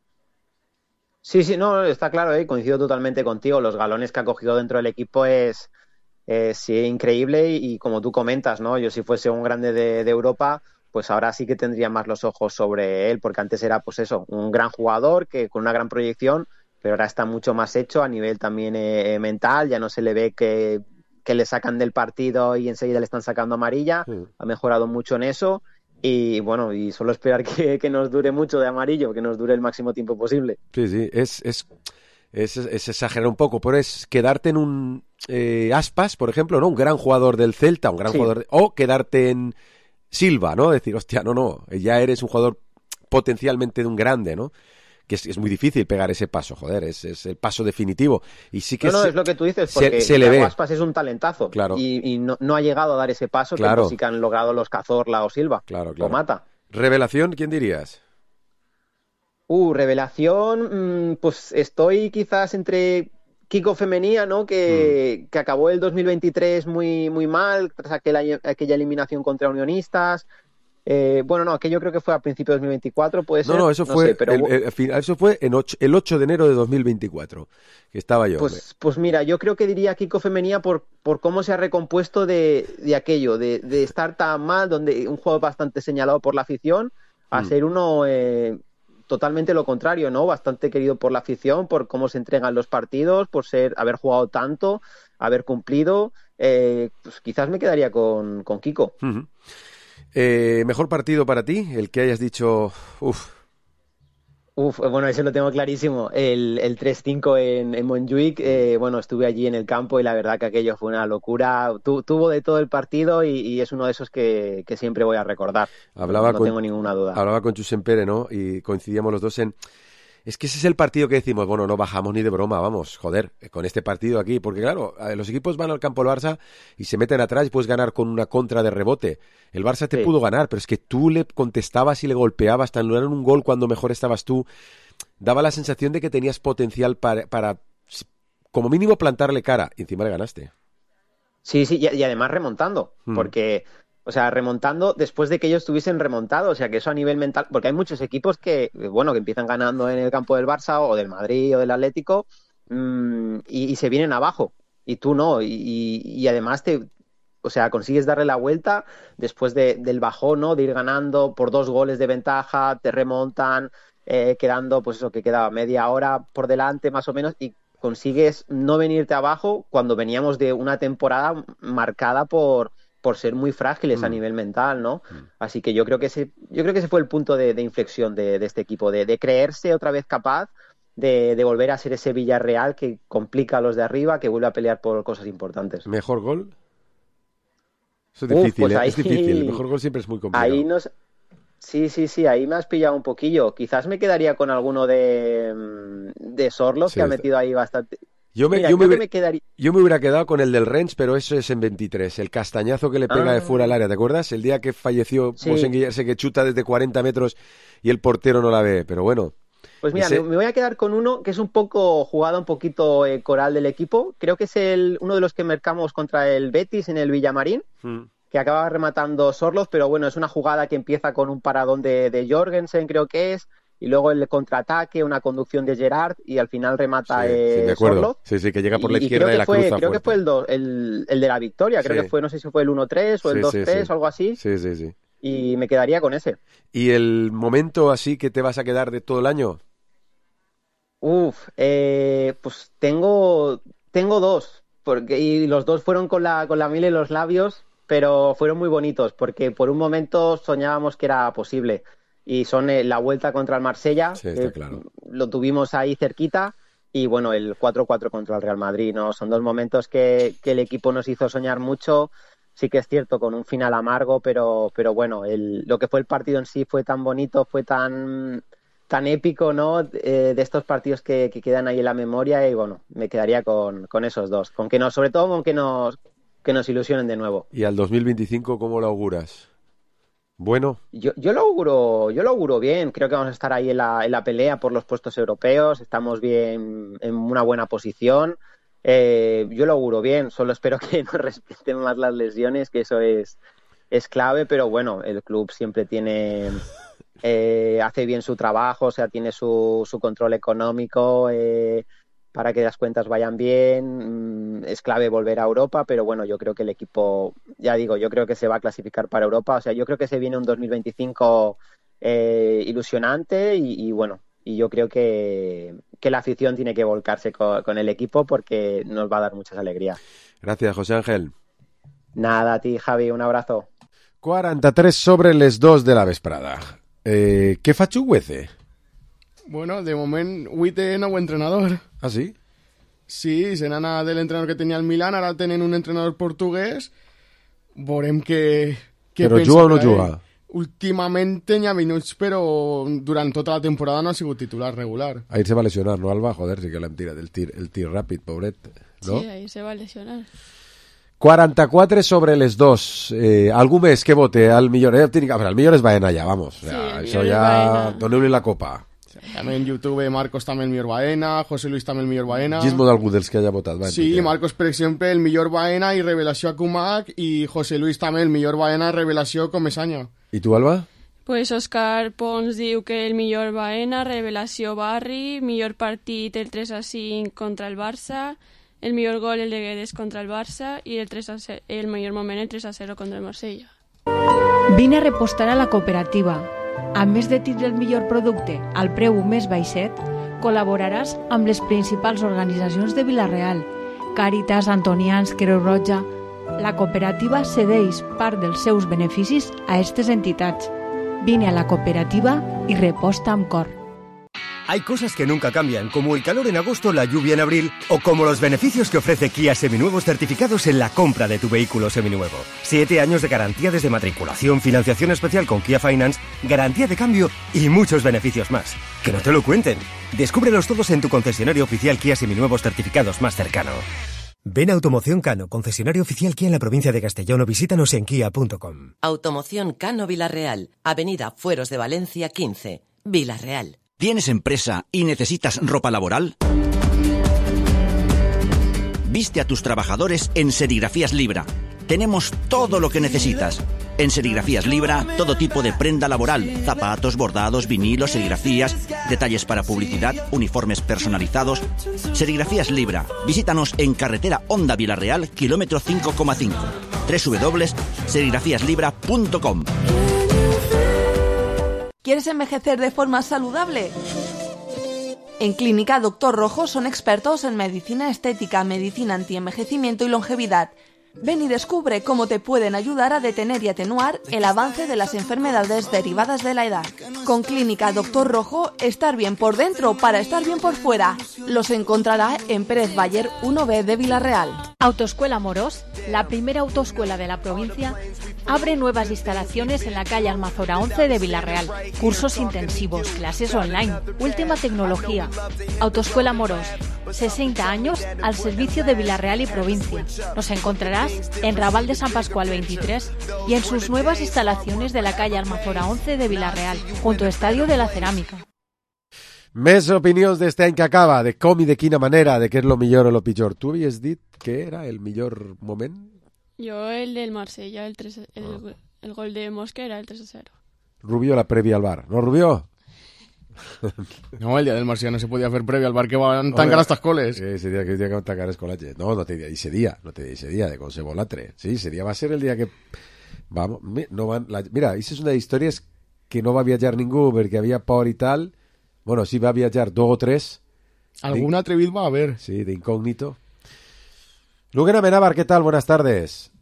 Sí, sí, no, está claro, ¿eh? Coincido totalmente contigo. Los galones que ha cogido dentro del equipo es, es sí, increíble y, y como tú comentas, ¿no? Yo si fuese un grande de, de Europa, pues ahora sí que tendría más los ojos sobre él, porque antes era, pues eso, un gran jugador que con una gran proyección, pero ahora está mucho más hecho a nivel también eh, mental, ya no se le ve que, que le sacan del partido y enseguida le están sacando amarilla, sí. Ha mejorado mucho en eso y bueno, y solo esperar que, que nos dure mucho de amarillo, que nos dure el máximo tiempo posible.
Sí, sí, es, es, es, es exagerar un poco, pero es quedarte en un eh, Aspas, por ejemplo, ¿no? Un gran jugador del Celta, un gran sí. jugador, de, o quedarte en Silva, ¿no? Decir, hostia, no, no, ya eres un jugador potencialmente de un grande, ¿no? Que es, es muy difícil pegar ese paso, joder, es, es el paso definitivo. Y sí que
no, no,
se,
es lo que tú dices, porque
se, se le ve.
Aspas es un talentazo,
claro.
y, y no, no ha llegado a dar ese paso
claro.
que sí que han logrado los Cazorla o Silva,
claro, claro.
o Mata.
¿Revelación, quién dirías?
Uh, revelación, mmm, pues estoy quizás entre Kiko Femenía, ¿no? Que, mm. que acabó el dos mil veintitrés muy, muy mal, tras aquella, aquella eliminación contra Unionistas. Eh, bueno, no, aquello creo que fue a principios de dos mil veinticuatro, puede ser.
No, no, eso
no
fue,
sé, pero...
el, el, eso fue en ocho, el ocho de enero de dos mil veinticuatro, que estaba yo.
Pues, pues mira, yo creo que diría Kiko Femenía por, por cómo se ha recompuesto de, de aquello, de, de estar tan mal, donde un juego bastante señalado por la afición, a mm. ser uno eh, totalmente lo contrario, ¿no? Bastante querido por la afición, por cómo se entregan los partidos, por ser haber jugado tanto, haber cumplido. Eh, pues quizás me quedaría con, con Kiko.
Uh-huh. Eh, ¿Mejor partido para ti? El que hayas dicho, uff.
Uf, bueno, eso lo tengo clarísimo. El, el tres cinco en, en Montjuic, eh, bueno, estuve allí en el campo y la verdad que aquello fue una locura. Tu, tuvo de todo el partido y, y es uno de esos que, que siempre voy a recordar.
Hablaba
no
con,
tengo ninguna duda.
Hablaba con Chus Empere, ¿no? Y coincidíamos los dos en... Es que ese es el partido que decimos, bueno, no bajamos ni de broma, vamos, joder, con este partido aquí, porque claro, los equipos van al campo del Barça y se meten atrás y puedes ganar con una contra de rebote. El Barça te sí. pudo ganar, pero es que tú le contestabas y le golpeabas, te anularon un gol cuando mejor estabas tú. Daba la sensación de que tenías potencial para, para como mínimo, plantarle cara, y encima le ganaste.
Sí, sí, y, y además remontando, hmm. porque... O sea, remontando después de que ellos estuviesen remontado, o sea, que eso a nivel mental, porque hay muchos equipos que, bueno, que empiezan ganando en el campo del Barça o del Madrid o del Atlético mmm, y, y se vienen abajo, y tú no, y, y además te, o sea, consigues darle la vuelta después de, del bajón, ¿no? De ir ganando por dos goles de ventaja, te remontan, eh, quedando, pues eso, que quedaba media hora por delante más o menos, y consigues no venirte abajo cuando veníamos de una temporada marcada por... por ser muy frágiles mm. a nivel mental, ¿no? Mm. Así que yo creo que ese, yo creo que ese fue el punto de, de inflexión de, de este equipo, de, de creerse otra vez capaz de, de volver a ser ese Villarreal que complica a los de arriba, que vuelve a pelear por cosas importantes.
¿Mejor gol? Eso es difícil, Uf, pues ¿eh? ahí, es difícil. El mejor gol siempre es muy complicado.
Ahí nos... Sí, sí, sí, ahí me has pillado un poquillo. Quizás me quedaría con alguno de, de Sorlos, sí, que ha metido ahí bastante...
Yo me,
Mira,
yo, me
creo que
hubiera,
me quedaría...
yo me hubiera quedado con el del Rennes, pero eso es en veintitrés. El castañazo que le pega
Ah.
de fuera al área, ¿te acuerdas? El día que falleció
Sí.
Mosengui, ese que chuta desde cuarenta metros y el portero no la ve. Pero bueno.
Pues mira,
ese...
me, me voy a quedar con uno que es un poco jugada, un poquito eh, coral del equipo. Creo que es el uno de los que marcamos contra el Betis en el Villamarín,
Mm.
que acaba rematando Sorloz, pero bueno, es una jugada que empieza con un paradón de, de Jorgensen, creo que es, y luego el contraataque, una conducción de Gerard, y al final remata
Sí,
eh,
sí, me acuerdo.
Sorloz.
Sí, sí, que llega por la
Y- y
izquierda
creo
y
que
la
fue,
cruza
Creo
fuerte.
que fue el, do- el, el de la victoria, creo
Sí.
que fue, no sé si fue el uno tres o el
Sí,
dos
sí,
tres
sí.
o algo así,
Sí, sí, sí.
y me quedaría con ese.
¿Y el momento así que te vas a quedar de todo el año?
Uf, eh, pues tengo, tengo dos, porque, y los dos fueron con la, con la miel en los labios, pero fueron muy bonitos, porque por un momento soñábamos que era posible. Y son eh, la vuelta contra el Marsella,
Sí, está
eh,
claro.
lo tuvimos ahí cerquita, y bueno, el cuatro cuatro contra el Real Madrid, ¿no? Son dos momentos que, que el equipo nos hizo soñar mucho. Sí que es cierto, con un final amargo, pero, pero bueno, el, lo que fue el partido en sí fue tan bonito, fue tan, tan épico, ¿no? Eh, de estos partidos que, que quedan ahí en la memoria, y bueno, me quedaría con, con esos dos, con que nos, sobre todo con que nos, que nos ilusionen de nuevo.
¿Y al dos mil veinticinco cómo lo auguras? Bueno,
Yo, yo lo auguro, yo lo auguro bien. Creo que vamos a estar ahí en la, en la pelea por los puestos europeos. Estamos bien, en una buena posición. Eh, yo lo auguro bien. Solo espero que no respeten más las lesiones, que eso es, es clave. Pero bueno, el club siempre tiene, eh, hace bien su trabajo, o sea, tiene su, su control económico. Eh, para que las cuentas vayan bien, es clave volver a Europa, pero bueno, yo creo que el equipo, ya digo, yo creo que se va a clasificar para Europa, o sea, yo creo que se viene un dos mil veinticinco eh, ilusionante y, y bueno, y yo creo que, que la afición tiene que volcarse con, con el equipo porque nos va a dar muchas alegrías.
gracias, José Ángel.
Nada, a ti, Javi, un abrazo.
quaranta-tres sobre les dos de la vesprada. Eh, què faig Huece?
Bueno, de moment, avui té nou entrenador.
Ah, sí?
Sí, se n'ha de l'entrenador que tenia el Milan, ara tenen un entrenador portuguès. Veurem què, què
Però
pensa
juga o no
per a ell.
juga?
Últimament tenia minuts, però durant tota la temporada no ha sigut titular regular.
Ahir se va lesionar, no, Alba? Joder, sí que l'hem tirat el tir, el tir ràpid, pobret. No?
Sí, ahí se va a lesionar.
quaranta-quatre sobre les dos. Eh, algú més que vote al millor? Eh, tinc, a veure, el millor és Baena ja, vamos. O sea,
Sí, el
això
millor és
ja...
Baena.
Doneu-li la copa.
També en YouTube Marcos també el millor Baena, José Luis també el millor Baena.
Gizmo d'algú dels que haya votat. Va,
Sí, Marcos, per exemple, el millor Baena i revelació a Kumak, i José Luis també el millor Baena i revelació Comesaña.
I tu, Alba?
Pues Òscar Pons diu que el millor Baena, revelació Barri, millor partit el tres a cinc contra el Barça, el millor gol el de Guedes contra el Barça i el, tres a zero, el millor moment el tres a zero contra el Marsella.
Vine a repostar a la cooperativa. A més de tindre el millor producte al preu més baixet, col·laboraràs amb les principals organitzacions de Vila-real, Càritas, Antonians, Creu Roja. La cooperativa cedeix part dels seus beneficis a aquestes entitats. Vine a la cooperativa y reposta amb cor.
Hay cosas que nunca cambian, como el calor en agosto, la lluvia en abril, o como los beneficios que ofrece Kia Seminuevos certificados en la compra de tu vehículo seminuevo. Siete años de garantía desde matriculación, financiación especial con Kia Finance, garantía de cambio y muchos beneficios más. Que no te lo cuenten. Descúbrelos todos en tu concesionario oficial Kia Seminuevos certificados más cercano. Ven a Automoción Cano, concesionario oficial Kia en la provincia de Castellón, o visítanos en kia punto com.
Automoción Cano Vila-real, Avenida Fueros de Valencia quince, Vila-real.
¿Tienes empresa y necesitas ropa laboral? Viste a tus trabajadores en Serigrafías Libra. Tenemos todo lo que necesitas. En Serigrafías Libra, todo tipo de prenda laboral, zapatos, bordados, vinilos, serigrafías, detalles para publicidad, uniformes personalizados. Serigrafías Libra. Visítanos en carretera Honda Vila-real, kilómetro cinco coma cinco. doble u doble u doble u punto serigrafías libra punto com.
¿Quieres envejecer de forma saludable? En Clínica Doctor Rojo son expertos en medicina estética, medicina antienvejecimiento y longevidad. Ven y descubre cómo te pueden ayudar a detener y atenuar el avance de las enfermedades derivadas de la edad. Con Clínica Doctor Rojo, estar bien por dentro para estar bien por fuera. Los encontrará en Pérez Bayer uno B de Vila-real.
Autoescuela Morós, la primera autoescuela de la provincia, abre nuevas instalaciones en la calle Almazora once de Vila-real. Cursos intensivos, clases online, última tecnología. Autoescuela Morós, sesenta años al servicio de Villarreal y provincia. Nos encontrarás en Raval de San Pascual veintitrés y en sus nuevas instalaciones de la calle Almazora once de Villarreal, junto al Estadio de la Cerámica.
Més opinions d'este any que acaba, de com i de quina manera, de què és lo millor o lo pitjor. Tu havies dit que era el millor moment?
Yo el del Marsella, el, tres, el, oh. el gol de Mosca era el tres a cero.
Rubio la previa al bar, ¿no, Rubio?
No, el día del Marsella no se podía hacer previa al bar que van tancar estas coles.
Sí, ese día que día que van tancar escolache. No, no te diría ese día, no te diría ese día de Concebolatre. Sí, ese día va a ser el día que vamos, no van la... mira, esa és una d'històries que no va viatjar ningú perquè havia por i tal. Bueno, sí va a viajar dos o tres.
Algún atrevido va a haber.
Sí, de incógnito. Luguena Amenábar, ¿qué tal? Buenas tardes.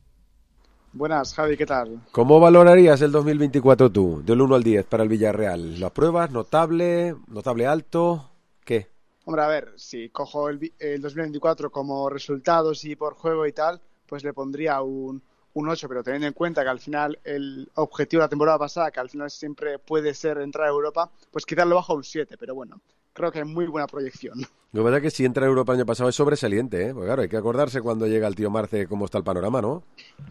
Buenas, Javi, ¿qué tal?
¿Cómo valorarías el dos mil veinticuatro tú, del uno al diez para el Villarreal? ¿Lo apruebas? ¿Notable? ¿Notable alto? ¿Qué?
Hombre, a ver, si cojo el, el dos mil veinticuatro como resultados y por juego y tal, pues le pondría un, un ocho, pero teniendo en cuenta que al final el objetivo de la temporada pasada, que al final siempre puede ser entrar a Europa, pues quizás lo bajo a un siete, pero bueno, creo que es muy buena proyección.
Lo verdad que si entra a Europa el año pasado es sobresaliente, ¿eh? Porque claro, hay que acordarse cuando llega el tío Marce cómo está el panorama, ¿no?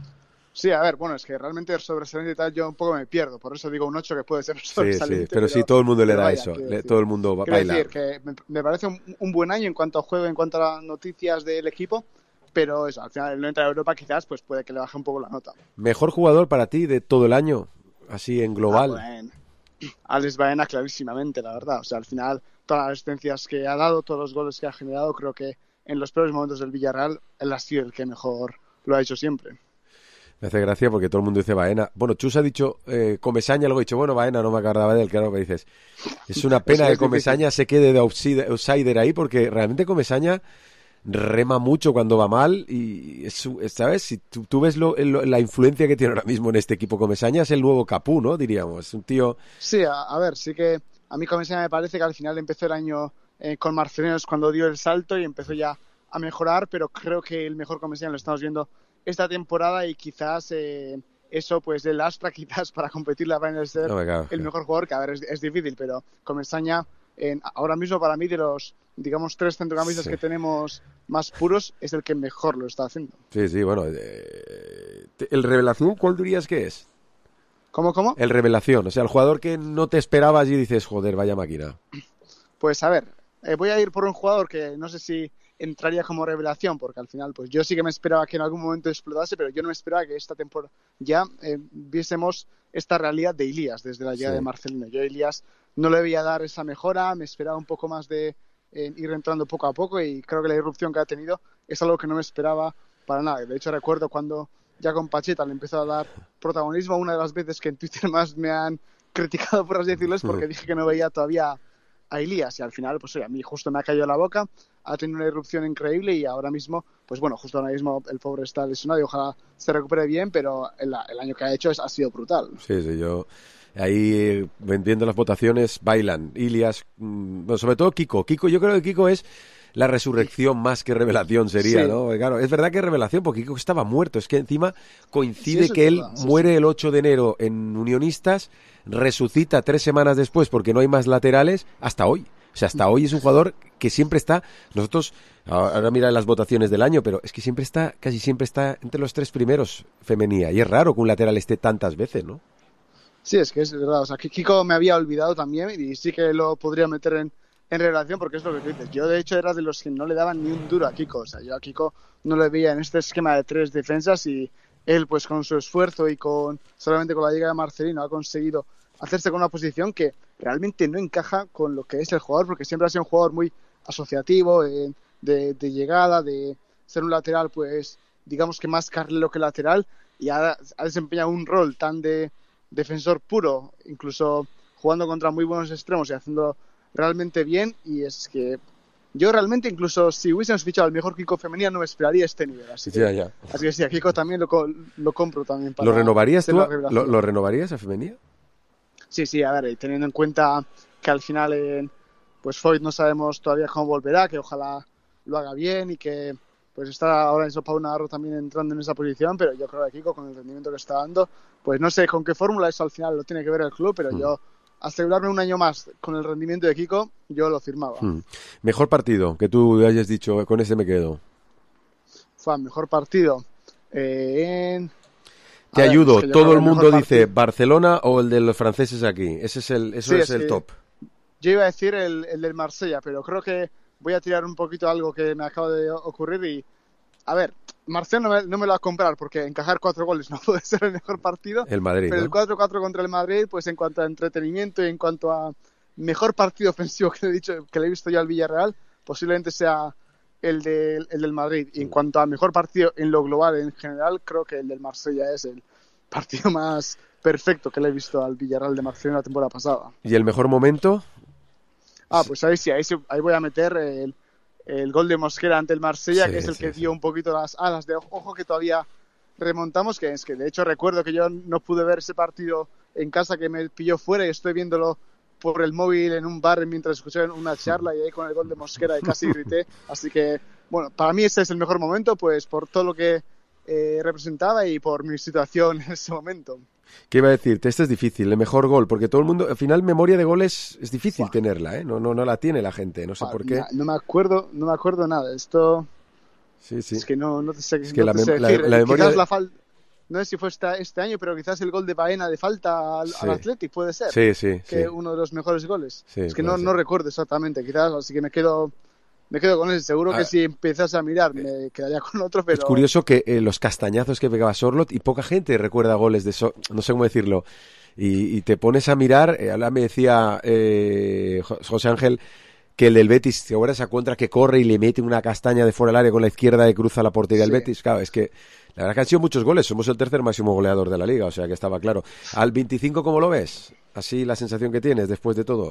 Sí, a ver, bueno, es que realmente el sobresaliente y tal yo un poco me pierdo, por eso digo un ocho que puede ser sobresaliente.
Sí, sí, pero, pero sí, todo el mundo le da vaya, eso, le, decir, todo el mundo va a bailar.
Decir que me, me parece un, un buen año en cuanto a juego, en cuanto a las noticias del equipo, pero eso, al final no entra a Europa quizás, pues puede que le baje un poco la nota.
¿Mejor jugador para ti de todo el año, así en global?
Ah, bueno. Alex Baena clarísimamente, la verdad, o sea, al final todas las asistencias que ha dado, todos los goles que ha generado, creo que en los peores momentos del Villarreal él ha sido el que mejor lo ha hecho siempre.
Me hace gracia porque todo el mundo dice Baena. Bueno, Chus ha dicho eh, Comesaña, luego ha dicho, bueno, Baena no me acordaba de él, claro, me dices. Es una pena que Comesaña se quede de outsider ahí porque realmente Comesaña rema mucho cuando va mal y, es, ¿sabes? Si tú, tú ves lo, lo, la influencia que tiene ahora mismo en este equipo Comesaña, es el nuevo Capú, ¿no? Diríamos, es un tío...
Sí, a, a ver, sí que a mí Comesaña me parece que al final empezó el año eh, con Marcelino cuando dio el salto y empezó ya a mejorar, pero creo que el mejor Comesaña lo estamos viendo esta temporada y quizás eh, eso pues le lastra quizás para competir la Final ser no, claro, el mejor jugador, que a ver es, es difícil, pero Comesaña eh, ahora mismo para mí de los digamos tres centrocampistas sí. que tenemos más puros es el que mejor lo está haciendo.
Sí, sí, bueno, eh, el revelación, ¿cuál dirías que es?
¿Cómo, cómo?
El revelación, o sea, el jugador que no te esperabas y dices, joder, vaya máquina.
Pues a ver, eh, voy a ir por un jugador que no sé si entraría como revelación, porque al final pues yo sí que me esperaba que en algún momento explotase, pero yo no me esperaba que esta temporada ya eh, viésemos esta realidad de Ilías desde la llegada sí. de Marcelino. Yo a Ilías no le veía dar esa mejora, me esperaba un poco más de eh, ir entrando poco a poco y creo que la irrupción que ha tenido es algo que no me esperaba para nada. De hecho recuerdo cuando ya con Pacheta le empezó a dar protagonismo, una de las veces que en Twitter más me han criticado, por así decirlo, es porque dije que no veía todavía a Ilías y al final pues oye, a mí justo me ha caído la boca, ha tenido una irrupción increíble y ahora mismo pues bueno, justo ahora mismo el pobre está lesionado y ojalá se recupere bien, pero el, el año que ha hecho es, ha sido brutal.
Sí, sí, yo ahí viendo las votaciones bailan Ilías, mmm, bueno, sobre todo Kiko, Kiko, yo creo que Kiko es la resurrección más que revelación sería, sí. ¿no? Porque, claro, es verdad que es revelación porque Kiko estaba muerto, es que encima coincide sí, que él verdad, muere sí. el ocho de enero en Unionistas, resucita tres semanas después porque no hay más laterales hasta hoy. O sea, hasta hoy es un jugador que siempre está, nosotros, ahora mira las votaciones del año, pero es que siempre está, casi siempre está entre los tres primeros femenía. Y es raro que un lateral esté tantas veces, ¿no?
Sí, es que es verdad. O sea, que Kiko me había olvidado también y sí que lo podría meter en, en relación porque es lo que tú dices. Yo, de hecho, era de los que no le daban ni un duro a Kiko. O sea, yo a Kiko no le veía en este esquema de tres defensas y él, pues con su esfuerzo y con solamente con la llegada de Marcelino ha conseguido hacerse con una posición que realmente no encaja con lo que es el jugador, porque siempre ha sido un jugador muy asociativo, eh, de, de llegada, de ser un lateral, pues digamos que más carrilero que lateral, y ha, ha desempeñado un rol tan de defensor puro, incluso jugando contra muy buenos extremos y haciendo realmente bien, y es que yo realmente, incluso si hubiésemos fichado al mejor Kiko femenino, no me esperaría este nivel. Así que,
ya, ya.
Así que sí, a Kiko también lo, lo compro también. Para
¿Lo renovarías tú? ¿Lo, ¿Lo renovarías a femenina?
Sí, sí, a ver, teniendo en cuenta que al final, eh, pues Foyt no sabemos todavía cómo volverá, que ojalá lo haga bien y que pues está ahora en Pau Navarro también entrando en esa posición, pero yo creo que Kiko, con el rendimiento que está dando, pues no sé con qué fórmula, eso al final lo tiene que ver el club, pero mm. yo asegurarme un año más con el rendimiento de Kiko, yo lo firmaba.
Hmm. Mejor partido, que tú hayas dicho, con ese me quedo.
Fue mejor partido. Eh, en...
Te
ver,
ayudo,
es que
todo el mundo dice
partido...
Barcelona o el de los franceses aquí. Ese es el, eso
sí,
es, es el top.
Yo iba a decir el, el del Marsella, pero creo que voy a tirar un poquito algo que me acaba de ocurrir y... A ver, Marsella no me, no me lo va a comprar porque encajar cuatro goles no puede ser el mejor partido.
El Madrid,
Pero
¿no?
el cuatro cuatro contra el Madrid, pues en cuanto a entretenimiento y en cuanto a mejor partido ofensivo que le he dicho, que le he visto yo al Villarreal, posiblemente sea el, de, el del Madrid. Y en cuanto a mejor partido en lo global, en general, creo que el del Marsella es el partido más perfecto que le he visto al Villarreal de Marsella la temporada pasada.
¿Y el mejor momento?
Ah, pues ahí sí, ahí, sí, ahí voy a meter el, el gol de Mosquera ante el Marsella,
Sí,
que es el
sí,
que
sí.
dio un poquito las alas de ojo que todavía remontamos, que es que de hecho recuerdo que yo no pude ver ese partido en casa, que me pilló fuera y estoy viéndolo por el móvil en un bar mientras escuché una charla y ahí con el gol de Mosquera y casi grité. Así que, bueno, para mí ese es el mejor momento, pues por todo lo que eh, representaba y por mi situación en ese momento.
¿Qué iba a decirte? Este es difícil, el mejor gol, porque todo el mundo, al final, memoria de goles es difícil Buah. tenerla, ¿eh? No, no, no la tiene la gente, no sé
Buah,
por qué.
No, no me acuerdo, no me acuerdo nada. Esto
sí, sí.
es que no, no te sé,
es que
no
la,
te sé
la,
decir.
la memoria
Quizás
de...
la falta, no sé si fue esta, este año, pero quizás el gol de Baena de falta al,
Sí.
al Athletic puede ser.
Sí, sí,
que
sí.
uno de los mejores goles.
Sí,
es que
puede
no,
ser.
no recuerdo exactamente, quizás, así que me quedo me quedo con ese. Seguro
Ah.
que si empiezas a mirar me quedaría con otro, pero
Es curioso que eh, los castañazos que pegaba Sorloth y poca gente recuerda goles de so no sé cómo decirlo. Y, y te pones a mirar, eh, ahora me decía eh, José Ángel que el del Betis, que ahora esa contra que corre y le mete una castaña de fuera del área con la izquierda y cruza la portería del
Sí.
Betis. Claro, es que la verdad que han sido muchos goles, somos el tercer máximo goleador de la liga, o sea que estaba claro. Al veinticinco, ¿cómo lo ves? Así la sensación que tienes después de todo.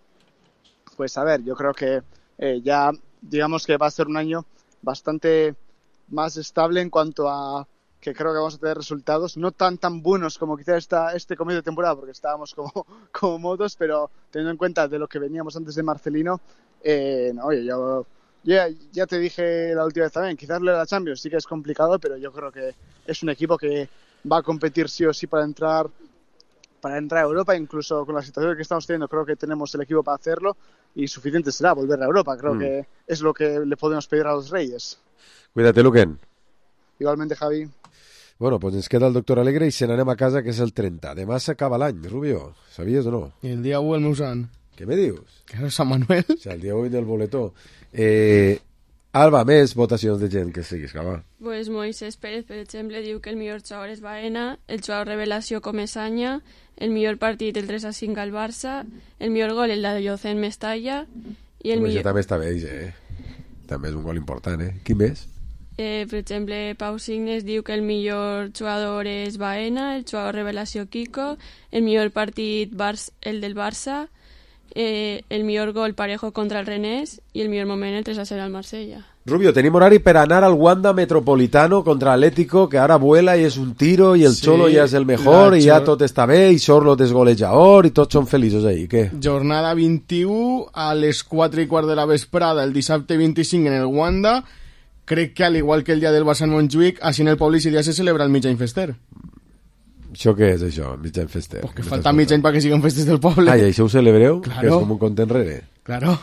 pues a ver, yo creo que eh, ya digamos que va a ser un año bastante más estable en cuanto a que creo que vamos a tener resultados no tan tan buenos como quizás esta, este comienzo de temporada, porque estábamos como, como modos, pero teniendo en cuenta de lo que veníamos antes de Marcelino, eh, no, oye, yo ya, ya te dije la última vez también, quizás lo de la Champions sí que es complicado, pero yo creo que es un equipo que va a competir sí o sí para entrar para entrar a Europa, incluso con la situación que estamos teniendo, creo que tenemos el equipo para hacerlo y suficiente será volver a Europa. Creo
Mm.
que es lo que le podemos pedir a los Reyes.
Cuídate, Luquen.
Igualmente, Javi.
Bueno, pues ens queda el doctor Alegre i se n'anem a casa, que és el trenta. Demà s'acaba l'any, Rubio. Sabies o no?
I el dia u el meu sant.
Què me dius?
Que és Sant Manuel.
O sea, el dia u del boletó. Eh, Alba, més votacions de gent que siguis, que va.
Pues Moisés Pérez, per exemple, diu que el millor jugador és Baena, el jugador revelació Comesaña, el millor partit el tres a cinc al Barça, el millor gol el de Llocen Mestalla i el
Home,
millor...
això també està bé, eh? També és un gol important, eh? Qui més?
Eh, per exemple, Pau Signes diu que el millor jugador és Baena, el jugador revelació Kiko, el millor partit Bar el del Barça, eh, el millor gol Parejo contra el Rennes i el millor moment el tres a cero al Marsella.
Rubio, tenim horari per anar al Wanda Metropolitano contra Atlético, que ara vuela i és un tiro i el
Sí,
Cholo ja és el mejor
la
i ja
Cho-
tot està bé i Sorloth és golejador i tots són feliços ahí, què?
Jornada vint-i-u a les quatre i quart de la vesprada, el dissabte vint-i-cinc en el Wanda. Crec que al igual que el dia del Barça en Montjuïc, així en el poble i dia se celebra el mig any fester.
Això què és, això, mig any fester?
Pues que falta mig any perquè siguin festes del poble.
Ah, i això ho celebreu?
Claro.
Que és com un compte enrere?
Claro.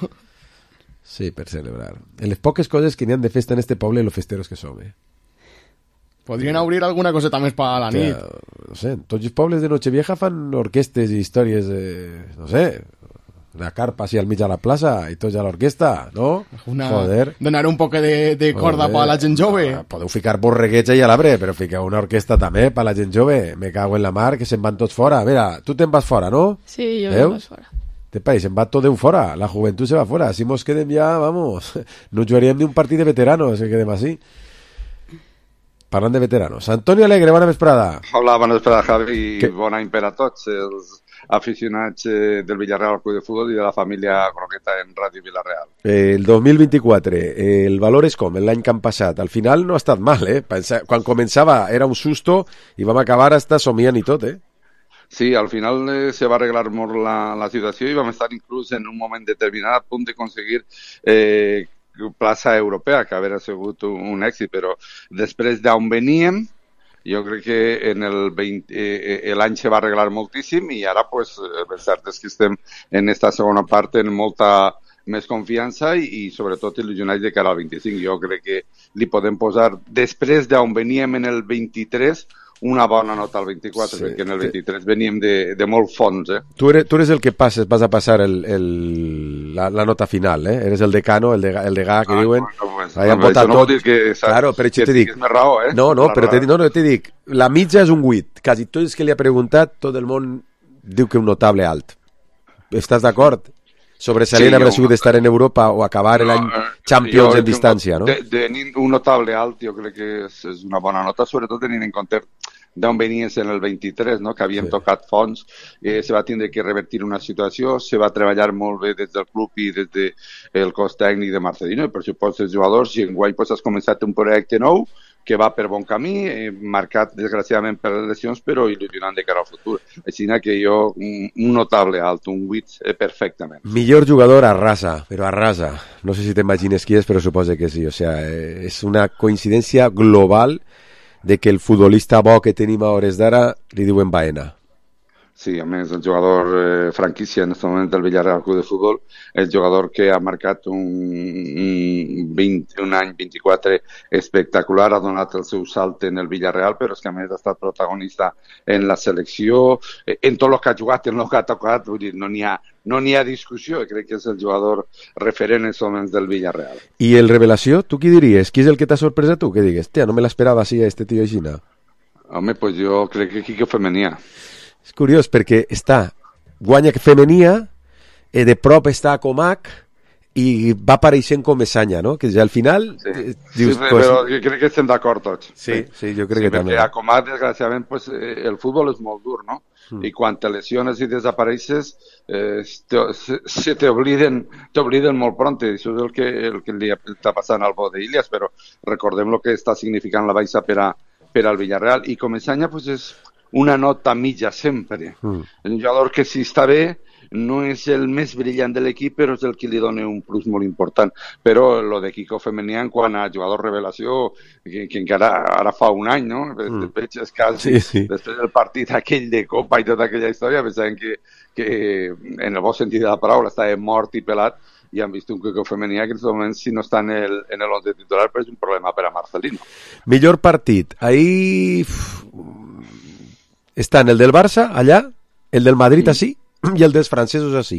Sí, per celebrar. En les poques coses que n'hi han de festa en este poble, los festeros que som, eh?
Podrien obrir alguna coseta més per a la nit.
Que, no sé, tots els pobles de Nochevieja fan orquestes i històries, eh, no sé, una carpa así al mig a la plaça i tots a l'orquestra, no?
Una...
Joder.
Donar un poc de, de corda
Joder.
per a la gent jove.
Ah, podeu ficar borreguets ahí a l'arbre, però fiqueu una orquestra també per a la gent jove. Me cago en la mar, que se'n van tots fora. Mira, tu te'n vas fora, ¿no?
Sí, yo
Veus?
me vas fora.
Este país se'n va tot Déu fora. La juventud se va fora. Así mos quedem ja, vamos, no jugaríem ni un partit de veteranos, que quedem així. Parlant de veteranos. Antonio Alegre, bona vesprada.
Hola, bona vesprada, Javi, i
Que-
bon any per a tots els aficionats eh, del Villarreal al Club de Futbol i de la família Croqueta en Ràdio Villarreal.
Eh, el dos mil vint-i-quatre, eh, el valor és com l'any que han passat. Al final no ha estat mal, eh? Pensa, quan començava era un susto i vam acabar hasta somiant i tot, eh?
Sí, al final eh, se va arreglar molt la, la situació i vam estar inclús en un moment determinat a punt de aconseguir eh, plaça europea, que hauria sigut un, un èxit, però després d'on veníem, jo crec que en el vint, eh, l'any se va arreglar moltíssim i ara pues, el cert és que estem en esta segona part en molta més confiança i, i sobretot il·lusionats de cara al vint-i-cinc. Jo crec que li podem posar, després d'on veníem en el vint-i-tres, una bona nota al vint-i-quatre, sí, perquè en el vint-i-tres veníem de, de molt fons. Eh?
Tu, eres, tu eres el que passes, vas a passar el, el, la, la nota final, eh? Eres el decano, el, de, el degà que ah, diuen.
Bueno, pues,
Ahí han
bueno,
votat
no
tot.
Que,
claro, però
que,
te dic.
Raó, eh?
No, no,
la
però te, no, no, te dic. La mitja és un vuit. Quasi tot els que li ha preguntat, tot el món diu que un notable alt. Estàs d'acord? Sobresalient sí, habrà sigut estar en Europa o acabar l'any no, Champions en distància, no?
De, de, de un notable alt, jo crec que és, és una bona nota, sobretot tenint en compte d'on venies en el vint-i-tres, no? Que havíem sí. tocat fons, eh, se va tindre que revertir una situació, se va treballar molt bé des del club i des del cos tècnic de Marcelino, i per supost els jugadors, i enguany pues, has començat un projecte nou que va per bon camí, eh, marcat desgraciadament per les lesions, però il·lusionant de cara al futur. Així que jo, un, un notable alt, un vuit, eh, perfectament.
Millor jugador arrasa, però arrasa. No sé si t'imagines qui és, però suposo que sí. O sea, eh, és una coincidència global de que el futbolista bo que tenim a hores d'ara li diuen Baena.
Sí, a més, el jugador eh, franquícia en aquest moment del Villarreal Club de Futbol, el jugador que ha marcat un, un, vint, un any vint-i-quatre espectacular, ha donat el seu salt en el Villarreal, però és que a més ha estat protagonista en la selecció, en tot el que ha jugat, en el que ha tocat, vull dir, no n'hi ha, no n'hi ha discussió, crec que és el jugador referent en els moments del Villarreal.
I el revelació, tu qui diries? Qui és el que t'ha sorprès a tu? Que digues, tia, no me l'esperava així a este tio així, no?
Home, pues jo crec que Quico Femenia.
És curiós perquè està guanya Femenia, eh, de prop està Comac i va apareixent com Messanya, no? Que ja al final
sí.
eh, dius,
sí,
pues...
però crec que estem d'acord tots.
Sí, sí, jo crec sí,
que també.
Perquè
a Comac, desgraciadament, pues, eh, el futbol és molt dur, no? Mm. I quan te lesiones i desapareixes eh, te, se, se t'obliden t'obliden molt pront. Això és el que, el que li està passant al Bo d'Illas, però recordem el que està significant la baixa per, a, per al Villarreal. I com Messanya, pues, és una nota mitja sempre. Mm. Un jugador que si està bé no és el més brillant de l'equip, però és el que li dona un plus molt important. Però lo de Quico Femenia en quant a jugador revelació, que, que encara ara fa un any, no? Mm. Veig quasi, sí, sí. Després del partit aquell de Copa i tota aquella història, pensàvem que, que en el bon sentit de la paraula estava mort i pelat, i han vist un Quico Femenia que en aquest moment, si no està en el, en el once titular, però és un problema per a Marcelino.
Millor partit. Ahí estan el del Barça, allà, el del Madrid, mm. així, i el dels francesos, així.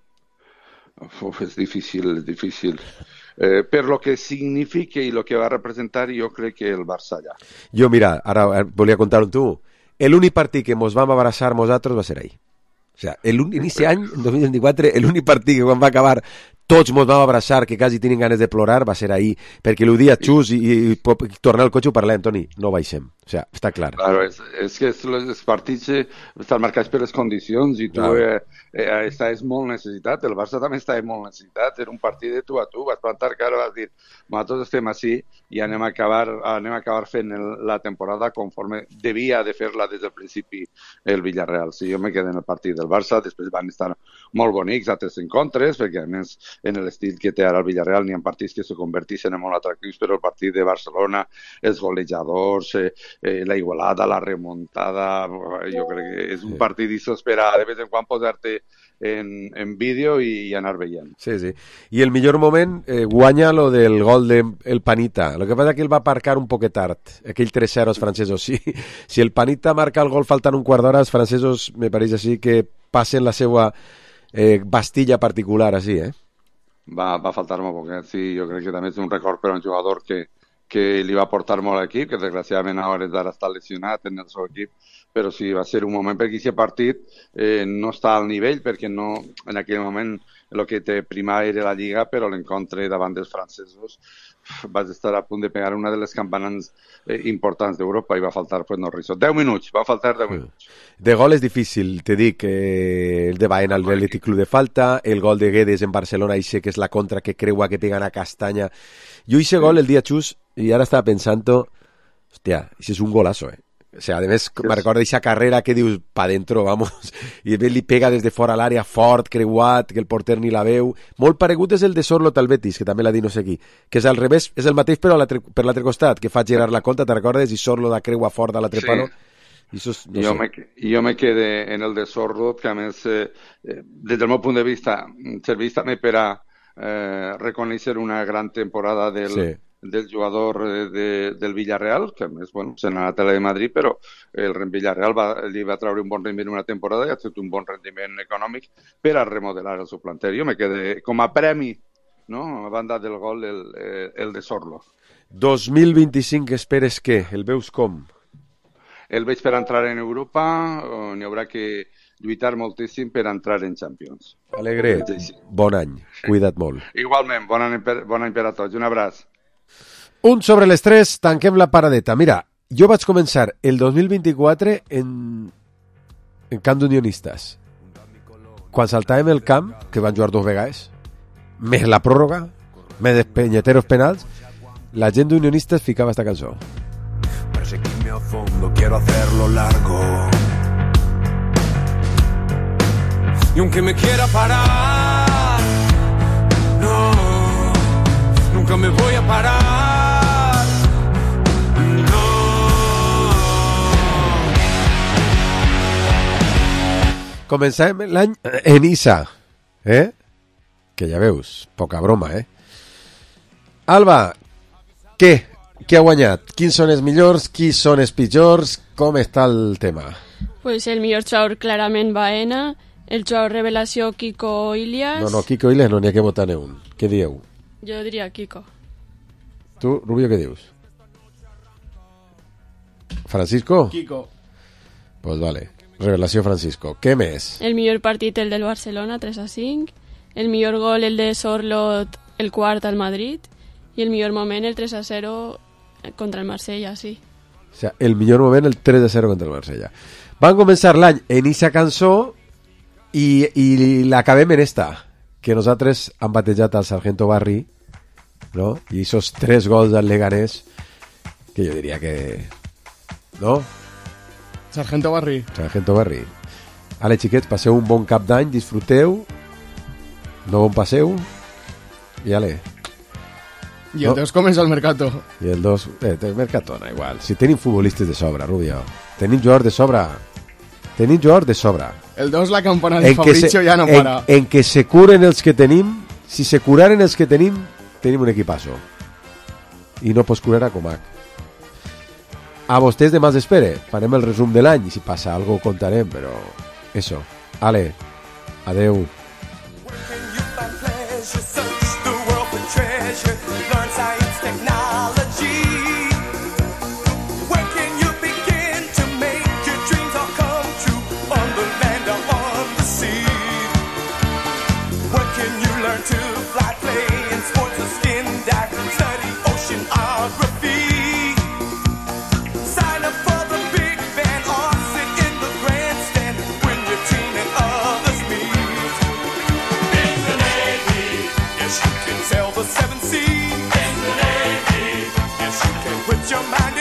Uf, és difícil, és difícil. Eh, per lo que significa i lo que va representar, jo crec que el Barça allà.
Jo, mira, ara volia contar-ho tu. L'únic partit que mos vam abraçar nosaltres va ser ahí. O sea, l'inici any, en dos mil vint-i-quatre, l'únic partit que quan va acabar tots mos vam abraçar, que quasi tenen ganes de plorar, va ser ahir, perquè el dia xus i, i, i, i tornar al cotxe ho parlem, Toni, no baixem, o sea, està clar.
Claro, és, és que els partits estan marcats per les condicions i tu claro. eh, eh, estàs molt necessitat, el Barça també estava molt necessitat, era un partit de tu a tu, vas plantar cara, vas dir, nosaltres estem així i anem a acabar, anem a acabar fent el, la temporada conforme devia de fer-la des del principi el Villarreal. Si jo me quedé en el partit del Barça, després van estar molt bonics, altres encontres, perquè a més en l'estil que té ara el Villarreal n'hi ha partits que se converteixen en molt atractius, però el partit de Barcelona, els golejadors, eh, eh, la igualada, la remuntada, jo crec que és un partit d'aixòs per a de vez en quan posar-te en, en vídeo i anar veient.
Sí, sí. I el millor moment eh, guanya lo del gol del de Panita. Lo que passa que ell va aparcar un poquet tard, aquell tres zero els francesos. Sí. Si el Panita marca el gol faltant un quart d'hora, els francesos me pareix així que passen la seva eh, bastilla particular, així, eh?
Va, va faltar molt poquet, sí. Jo crec que també és un record per a un jugador que que li va portar molt a l'equip, que desgraciadament ara d'ara està lesionat en el seu equip, però sí, va ser un moment perquè aquest partit eh, no està al nivell, perquè no, en aquell moment el que te primava era la Lliga, però l'encontre davant dels francesos vas estar a punt de pegar una de les campanades eh, importants d'Europa i va faltar, pues no, Rizzo, deu minuts, va faltar deu minuts.
De gol és difícil, te dic, eh, el de Baena al Athletic Club de falta, el gol de Guedes en Barcelona, i sé que és la contra que creua que pegan a Castanya. Jo hice gol el dia xus i ara estava pensant, hòstia, això és un golazo, eh? O sea, a més, me recorda aquesta carrera que dius pa dentro, vamos, i després li pega des de fora a l'àrea fort, creuat, que el porter ni la veu. Molt paregut és el de Sorloth al Betis, que també l'ha dit no sé qui, que és al revés, és el mateix però per l'altre costat, que fa girar la conta, te recordes? I Sorloth la creua fort a l'altre
sí.
palo. I eso, no
jo,
sé.
me, jo me quedé en el de Sorloth, que a més, eh, des del meu punt de vista, serveix també per a eh, reconèixer una gran temporada del... Sí. del jugador de, del Villarreal, que a més, bueno, se n'ha anat a la de Madrid, però el Villarreal va, li va treure un bon rendiment una temporada i ha fet un bon rendiment econòmic per a remodelar el seu planter. Jo me quedé com a premi, no?, a banda del gol, el, el de Sorloth.
dos mil vint-i-cinc esperes què? El veus com?
El veig per entrar en Europa, n'hi haurà que lluitar moltíssim per entrar en Champions.
Alegre, bon any, cuida't molt.
Igualment, bon any per, bon any per a tots, un abraç.
Un sobre les tres, tanquem la paradeta. Mira, jo vaig començar el dos mil vint-i-quatre en, en camp d'unionistes. Quan saltàvem el camp, que van jugar dos vegades, més la pròrroga, més penyeteros penals, la gent d'unionistes ficava esta cançó.
Perseguirme a fondo, quiero hacerlo largo. Y aunque me quiera parar, no, nunca me voy a parar.
Començàvem l'any en Issa, eh? Que ja veus, poca broma, eh? Alba, què? Què ha guanyat? Quins són els millors? Qui són els pitjors? Com està el tema?
Pues el millor jugador clarament Baena, el jugador revelació Kiko Ilias...
No, no, Kiko Ilias no n'hi ha que votar ni un. Què dieu?
Jo diria Kiko.
Tu, Rubio, què dius? Francisco?
Kiko.
Pues vale. Revelació Francisco. Què més?
El millor partit, el del Barcelona, tres a cinc. El millor gol, el de Sorloth, el quart al Madrid. I el millor moment, el tres a zero contra el Marsella, sí.
O sea, el millor moment, el tres a zero contra el Marsella. Van començar l'any en eixa cançó i, i l'acabem en esta, que nosaltres han batejat al Sargento Barri, no? I esos tres gols al Leganés, que jo diria que... No?
Sargento Barri.
Sargento Barri. Ale, xiquets, passeu un bon cap d'any, disfruteu, no bon passeu, i ale.
I el no? dos comença el Mercato.
I el dos, eh, el Mercato, no, igual. Si tenim futbolistes de sobra, Rubio. Tenim jugadors de sobra. Tenim jugadors de sobra.
El dos, la campana de Fabricio se, ja no
en,
para.
En que se curen els que tenim, si se curaren els que tenim, tenim un equipazo. I no pots curar a Comac. A vostès demà espere, farem el resum de l'any i si passa algo contarem, però eso. Ale, adeu.
Your mind